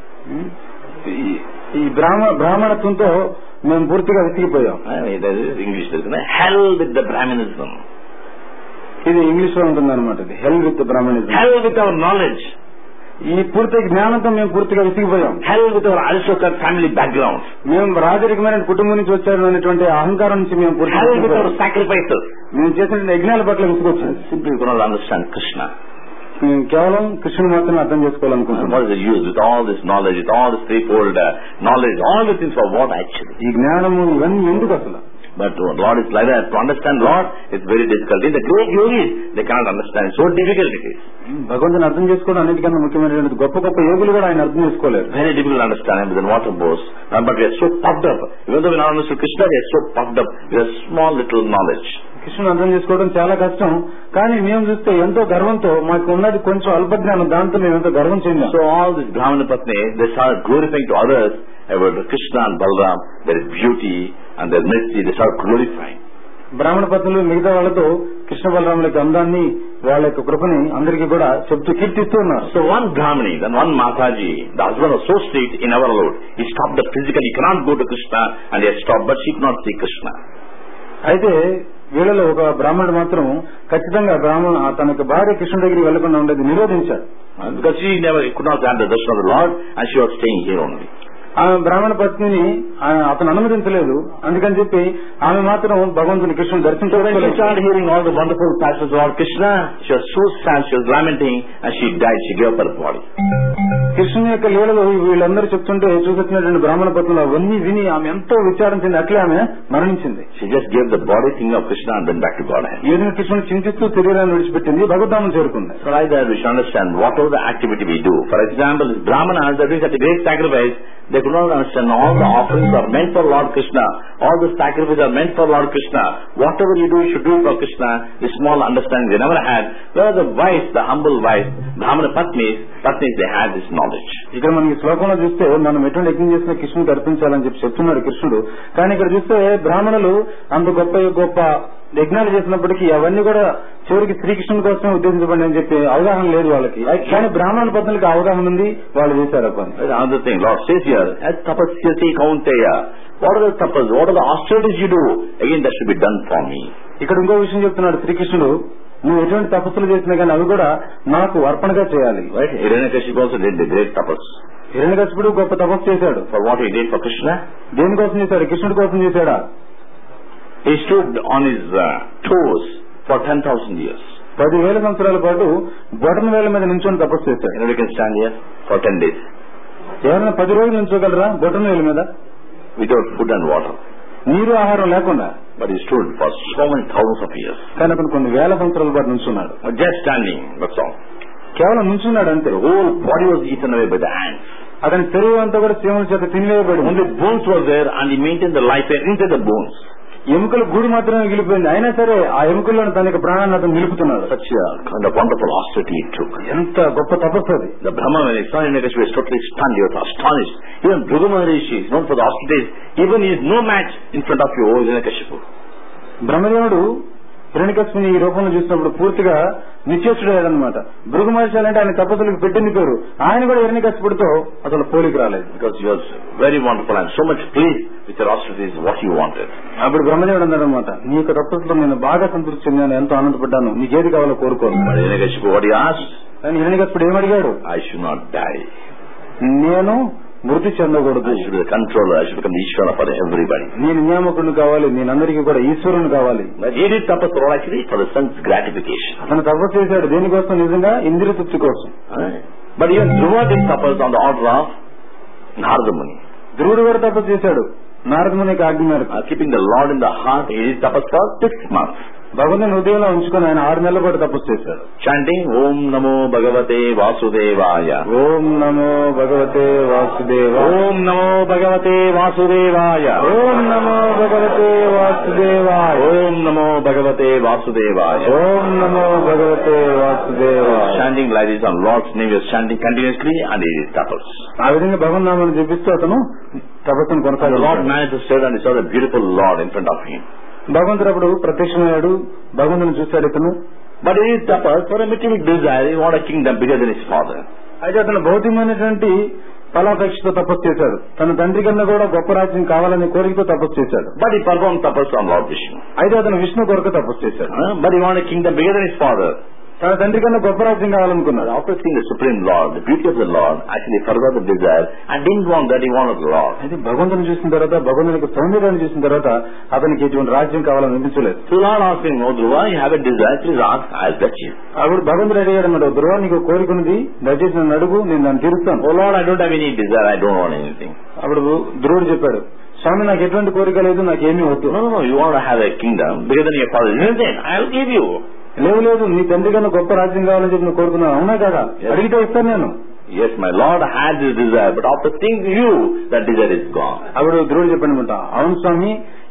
ఈ బ్రాహ్మ బ్రాహ్మణత్వంతో మేము పూర్తిగా విసిగిపోయాం. English hell with the Brahmanism. ఇది ఇంగ్లీష్ లో ఉంటుంది అనమాట. Hell with Brahmanism. Hell with our knowledge. ఈ పూర్తి జ్ఞానంతో మేము పూర్తిగా విసిగిపోయాం. Hell with our aristocrat family background. మేము రాజరికమైన కుటుంబం నుంచి వచ్చారు అనేటువంటి అహంకారం నుంచి మేము పూర్తిగా హెల్ విత్ అవర్ సాక్రిఫైసెస్. మేము చేసిన యజ్ఞాల పట్ల విసుగొచ్చింది. Simply cannot understand Krishna. మేము కేవలం కృష్ణుని మాత్రమే అర్థం చేసుకోవాలనుకుంటున్నాం. What is the use with all this knowledge, with all this three fold knowledge, all the things for what actually? ఈ జ్ఞానము ఇవన్నీ ఎందుకు అసలు? But Lord is like that. To understand Lord, it's very difficult. In the great yogis, they cannot understand. So difficult it is. భగవంతుని అర్థం చేసుకోవడం అన్నిటికన్నా ముఖ్యమైనటువంటి గొప్ప గొప్ప యోగులు కూడా ఆయన అర్థం చేసుకోలేరు. Very difficult to understand him with the water bows. But we are so puffed up. Even though we not understood Krishna, we are so puffed up with a small little knowledge. కృష్ణుని అర్థం చేసుకోవడం చాలా కష్టం, కానీ మేము చూస్తే ఎంతో గర్వంతో మాకు ఉన్నది కొంచెం అల్పజ్ఞానం, దాంతో మేము ఎంతో గర్వం చెందాం. So all these Brahmana Patnis, they start glorifying to others about Krishna and Balaram, their beauty and their mercy, they start glorifying. బ్రాహ్మణ పత్నులు మిగతా వాళ్ళతో కృష్ణ బలరాముల యొక్క అందాన్ని వాళ్ళ యొక్క కృపని అందరికీ కూడా చెప్తూ కీర్తిస్తూ ఉన్నారు. So one Brahmani, then one Mataji, the husband was so strict in our Lord. He stopped the physical, he cannot go to Krishna, and he had stopped, but she could not see Krishna. అయితే వీళ్ళలో ఒక బ్రాహ్మణుడు మాత్రం ఖచ్చితంగా బ్రాహ్మణ తన యొక్క భార్య కృష్ణుడి దగ్గరికి వెళ్లకుండా ఉండేది నిరోధించాడు. Because she never could not grant the darshan of the Lord, and she was staying here only. ఆమె బ్రాహ్మణ పత్నిని అతను అనుమతించలేదు, అందుకని చెప్పి ఆమె మాత్రం భగవంతుని కృష్ణుని దర్శించడానికి hearing all the wonderful passages of Krishna, she was so sad, she was lamenting, and she died, she gave up her body. కృష్ణుని యొక్క లీలలో వీళ్ళందరూ చెప్తుంటే చూసొచ్చినటువంటి బ్రాహ్మణ పత్నులు అవన్నీ విని ఆమె ఎంతో విచారించింది, అట్లే ఆమె మరణించింది. She just gave the body thing of Krishna and then back to God. ఏదైనా కృష్ణుని చింతిస్తూ శరీరాన్ని విడిచిపెట్టింది, భగవద్ధామం చేరుకుంది. So like that we should understand whatever the activity we do. For example, Brahmanas, that is such a great sacrifice, they could not understand all the offerings are meant for Lord Krishna, all the sacrifices are meant for Lord Krishna. Whatever you do, you should do it for Krishna. This small understanding they never had. Whereas the wives, the humble wives, Brahmana Patnis, Patnis, they had this knowledge. ఇక్కడ మనకి శ్లోకంలో చూస్తే మనం ఎటువంటి యజ్ఞం చేసినా కృష్ణుడికి అర్పించాలని చెప్పి చెప్తున్నాడు కృష్ణుడు. కానీ ఇక్కడ చూస్తే బ్రాహ్మణులు అంత గొప్ప గొప్ప యజ్ఞాలు చేసినప్పటికీ అవన్నీ కూడా చివరికి శ్రీకృష్ణుని కోసమే ఉద్దేశించబడి అని చెప్పి అవగాహన లేదు వాళ్ళకి. కానీ బ్రాహ్మణ పత్నులకి అవగాహన ఉంది, వాళ్ళు చేశారు పని. Another thing, Lord says here, as tapasyati kaunteya, what are the tapas, what are the austerities you do? Again, that should be done for me. ఇక్కడ ఇంకో విషయం చెప్తున్నాడు శ్రీకృష్ణుడు, నువ్వు ఎటువంటి తపస్సులు చేసినా కానీ అవి కూడా నాకు అర్పణగా చేయాలి. Right? Hiranyakashipu also did the great tapas. హిరణ్యకశిపుడు గొప్ప తపస్సు చేశాడు. For what he did for Krishna? దేనికోసం చేశాడు? కృష్ణుడి కోసం చేశాడా? He stood on his uh, toes for ten thousand years. పదివేల సంవత్సరాల పాటు బొటన వేల మీద నించొని తపస్సు చేశాడు. You can stand here for ten days. ఎవరైనా పది రోజులు నించోగలరా బొటన వేల మీద? Without food and water. నీరు ఆహారం లేకుండా. But he stood for so many thousands of years. కానీ అతను కొన్ని వేల సంవత్సరాల పాటు నించున్నాడు. Just standing, that's all. కేవలం నించున్నాడు అంతే. The whole body was eaten away by the ants. అతని శరీరం అంతా కూడా చీమల చేత తినివేయబడి. Only bones were there and he maintained the life inside the bones. ఎముకల గూడు మాత్రమే మిగిలిపోయింది, అయినా సరే ఆ ఎముకల్లో తన యొక్క ప్రాణాన్ని అతను నిలుపుతున్నాడు. Such a kind of wonderful austerity he took. ఎంత గొప్ప తపస్సు అది. The Brahma, when he saw Hiranyakashipu, was totally stunned. He was astonished. Even Bhrigu Maharishi is known for the austerities. Even he is no match in front of you, O Hiranyakashipu. బ్రహ్మదేవుడు హిరణ్యకశిపుని ఈ రూపంలో చూసినప్పుడు పూర్తిగా నిశ్చేష్టుడయ్యాడనమాట. భృగు మహర్షి అంటే ఆయన తపస్సులకు పెట్టింది పేరు. ఆయన కూడా హిరణ్యకశిపుడితో అసలు పోలికి రాలేదు. Because he was very wonderful and so much pleased with your austerities, what he wanted. అప్పుడు బ్రహ్మదేవుడు అన్నాడనమాట, నీ యొక్క తపస్సులో నేను బాగా సంతృప్తి చెందాను, ఎంతో ఆనందపడ్డాను, నీకేది కావాలో కోరుకోను. Hiranyakashipu, what he asked? కానీ హిరణ్యకశిపుడు ఏమడిగాడు? I should not die. నేను మృతి చెందకూడదు. I should be the controller. I should become the Ishvara for everybody. నేను నియామకుడిని కావాలి, నేనందరికీ కూడా ఈశ్వరుని కావాలి. But he did tapas for actually for the son's gratification. అతను తపస్సు చేశాడు దేనికోసం? నిజంగా ఇంద్రియ తృప్తి కోసం. But even Dhruva did tapas on the order of Narada Muni. ధ్రువుడు కూడా తపస్సు చేశాడు నారద ముని ఆజ్ఞ మేరకు. Keeping the Lord in the heart, he did tapas for six months. భగవంతుని హృదయంలో ఉంచుకొని ఆయన ఆరు నెలలు కూడా తపస్సు చేశాడు. Chanting Om Namo Bhagavate Vasudevaya. ఓం నమో భగవతే వాసుదేవాయ. Om Namo Bhagavate Vasudevaya. ఓం నమో భగవతే వాసుదేవాయ. Om Namo Bhagavate Vasudevaya. ఓం నమో భగవతే వాసుదేవాయ. Chanting like this on Lord's name, he was chanting continuously and he did tapas. ఆ విధంగా భగవన్ నామాన్ని జపిస్తూ అతను తపస్సును The కొనసాగాడు. Lord manifested and he saw the beautiful Lord in front of him. భగవంతుడు అప్పుడు ప్రత్యక్షమయ్యాడు, భగవంతుని చూశాడు ఇతను. But he did tapas for a material desire. He wanted a kingdom bigger than his father. అయితే అతను భౌతికమైనటువంటి ఫలాపేక్షతో తపస్సు చేశాడు. తన తండ్రి కన్నా కూడా గొప్ప రాజ్యం కావాలనే కోరికతో తపస్సు చేశాడు. But he performed tapas on Lord Vishnu. అయితే అతను విష్ణు కొరకు తపస్సు చేశాడు. Uh, but he wanted a kingdom bigger than his father. తన తండ్రి కన్నా గొప్ప రాజ్యం కావాలనుకున్నాడు. After seeing the Supreme Lord, the beauty of the Lord, actually forgot the desire and didn't want that. He wanted the Lord. అయితే భగవంతుని చూసిన తర్వాత, భగవంతుని యొక్క సౌందర్యాన్ని చూసిన తర్వాత అతనికి ఎటువంటి రాజ్యం కావాలని అనిపించలేదు. So Lord asked him, "No, Dhruva, you have a desire. Please ask. I'll bet you." అప్పుడు భగవంతుడు అడిగాడు అన్నమాట, ధ్రువ నీకు కోరిక ఉంది, దయచేసి నన్ను అడుగు, నేను దాన్ని తీరుస్తాను. Oh Lord, I don't have any desire. I don't want anything. అప్పుడు ధ్రువుడు చెప్పాడు, స్వామి నాకు ఎటువంటి కోరిక లేదు, నాకేమీ వద్దు. No, no, no. You want to have a kingdom bigger than your father. Then I'll give you. లేవు లేదు, నీ తండ్రి కన్నా గొప్ప రాజ్యం కావాలని చెప్పి నువ్వు కోరుకున్నావు, అవునా కదా? అడిగితే ఇస్తాను నేను. Yes, my Lord had this desire, but after seeing you, that desire is gone. అప్పుడు ధ్రువుడు చెప్పాడు అనమాట, అవును స్వామి,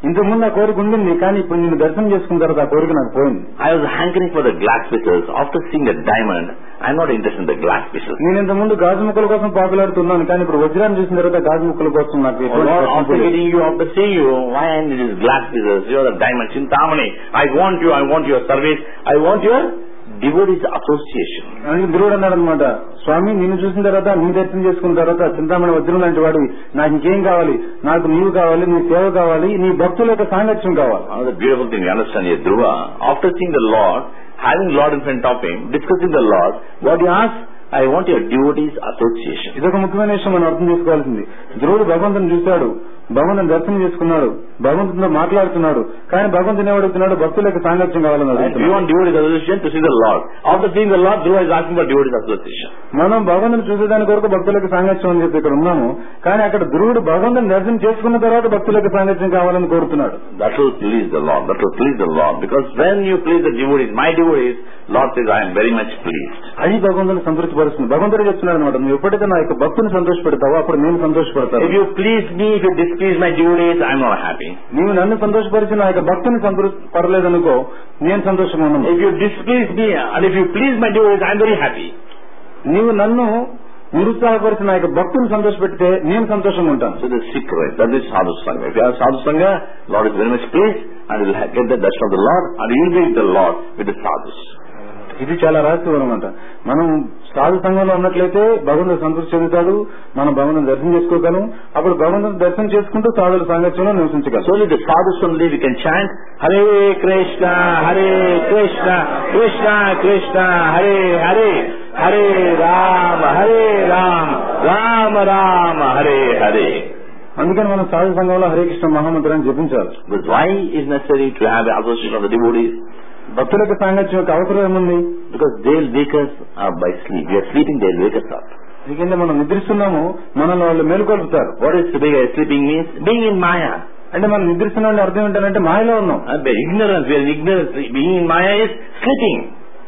ఇంతకు ముందు ఆ కోరిక ఉండింది, కానీ ఇప్పుడు నేను దర్శనం చేసుకున్న తర్వాత ఆ కోరిక నాకు పోయింది. I was hankering for the glass pieces. After seeing the diamond, I'm not interested in the glass pieces. నేను ఇంత ముందు గాజు ముక్కల కోసం పాకులాడుతున్నాను, కానీ ఇప్పుడు వజ్రాన్ని చూసిన తర్వాత గాజు ముక్కల కోసం నాకు Oh Lord, after getting you, after seeing you, why I need these glass pieces? You are the diamond. Chintamani, I want you, I want your service, I want your devotees association. అని గురువుడు అన్నాడు అనమాట, స్వామి నిన్ను చూసిన తర్వాత నీ దర్శనం చేసుకున్న తర్వాత చింతామణి వజ్రం లాంటి వాడు, నాకు ఇంకేం కావాలి, నాకు నీవు కావాలి, నీ సేవ కావాలి, నీ భక్తుల యొక్క సాంగత్యం కావాలి. Another beautiful thing you understand here, Dhruva, after seeing the Lord, having Lord in front of him, discussing the Lord, what he asked, I want your devotees association. ఇదొక ముఖ్యమైన విషయం మనం అర్థం చేసుకోవాల్సింది. ధ్రువుడు భగవంతుని చూశాడు, భగవంతుని దర్శనం చేసుకున్నాడు, భగవంతునితో మాట్లాడుతున్నాడు, కానీ భగవంతుని ఏమడుగుతున్నాడు, భక్తులకు సాంగత్యం కావాలన్నాడు. You want devotees association to see the Lord. After seeing the Lord, Dhruva is asking for devotees association. మనం భగవంతుని చూసేదాని కొరకు భక్తులకు సాంగత్యం అని చెప్పి ఇక్కడ ఉన్నాము, కానీ అక్కడ ధ్రువుడు భగవంతుని దర్శనం చేసుకున్న తర్వాత భక్తులకు సాంగత్యం కావాలని కోరుతున్నాడు. That will please the Lord. That will please the Lord. Because when you please the devotees, my devotees, Lord says, I am very much pleased. అది భగవంతుని సంతృప్తి పరుస్తుంది. భగవంతుడు చెప్తున్నాడు అనమాట, నువ్వు ఎప్పుడైతే నా యొక్క భక్తుని సంతోషపెడతావో అప్పుడు నేను సంతోషపడతాను. If you please me, if you displease my devotees, I am not happy. నీవు నన్ను సంతోషపరిచి నా యొక్క భక్తుని సంతృప్తి పడలేదనుకో నేను సంతోషంగా ఉన్నాను. If you displease me and if you please my devotees, I am very happy. నీవు నన్ను నిరుత్సాహపరిచి నా యొక్క భక్తుని సంతోషపెడితే నేను సంతోషంగా ఉంటాను. So the secret, that is sadhu sangha. If you have sadhu sangha, Lord is very much pleased and you will get the darshan of the Lord and you will be with the Lord with the sadhus. ఇది చాలా రహస్యం అనమాట. మనం సాధు సంఘంలో ఉన్నట్లయితే భగవంతుడు సంతృప్తి చెందుతాడు, మనం భగవంతుని దర్శనం చేసుకోగలం, అప్పుడు భగవంతుని దర్శనం చేసుకుంటూ సాధుల సాంగత్యంలో నివసించగలం. So the sadhus only we can chant Hare Krishna, Hare Krishna, Krishna Krishna, Hare Hare, Hare Rama, Hare Rama, Rama Rama, Hare Hare. అందుకని మనం సాధు సంఘంలో Hare Krishna మహామంత్రాన్ని జపించాలి. But why is necessary to have the association of the devotees? భక్తులకు సాంగత్యం యొక్క అవసరం ఏముంది? Because they will wake us up by sleep. We are sleeping, they will wake us up. ఎందుకంటే మనం నిద్రిస్తున్నాము, మనల్ని వాళ్ళు మేలుకొల్పుతారు. What is sleeping means? Being in Maya. అంటే మనం నిద్రిస్తున్నాం అర్థం ఏంటంటే మాయలో ఉన్నాం. Ignorance, we are in ignorance. Being in Maya is sleeping.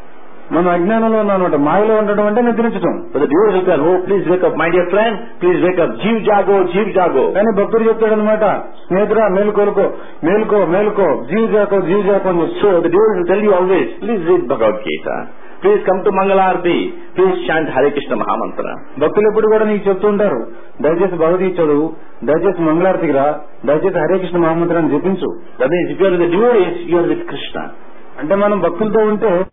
మనం అజ్ఞానంలో ఉన్నాం అనమాట. మాయలో ఉండడం అంటే నిద్రించడం. But the devotees will say, oh please wake up my dear friend, please wake up, Jeev జాగో, జీవ్ జాగో. కానీ భక్తుడు చెప్తాడు అనమాట, స్నేహితురా మేలుకోలుకో, మేలుకో మేలుకో, జీవ్ జాకో జీవ్ జాకో అని. So the devotees will tell you always, please read Bhagavad Gita, please come to Mangalarti, please chant Hare Krishna Mahamantra. భక్తులు ఎప్పుడు కూడా నీకు చెప్తూ ఉంటారు, దయచేసి భగవద్గీత చదువు, దయచేసి మంగళారతికి రా, దయచేసి Hare Krishna మహామంత్రాన్ని జపించు. That means if you are with the devotees, you are with Krishna. అంటే మనం భక్తులతో ఉంటే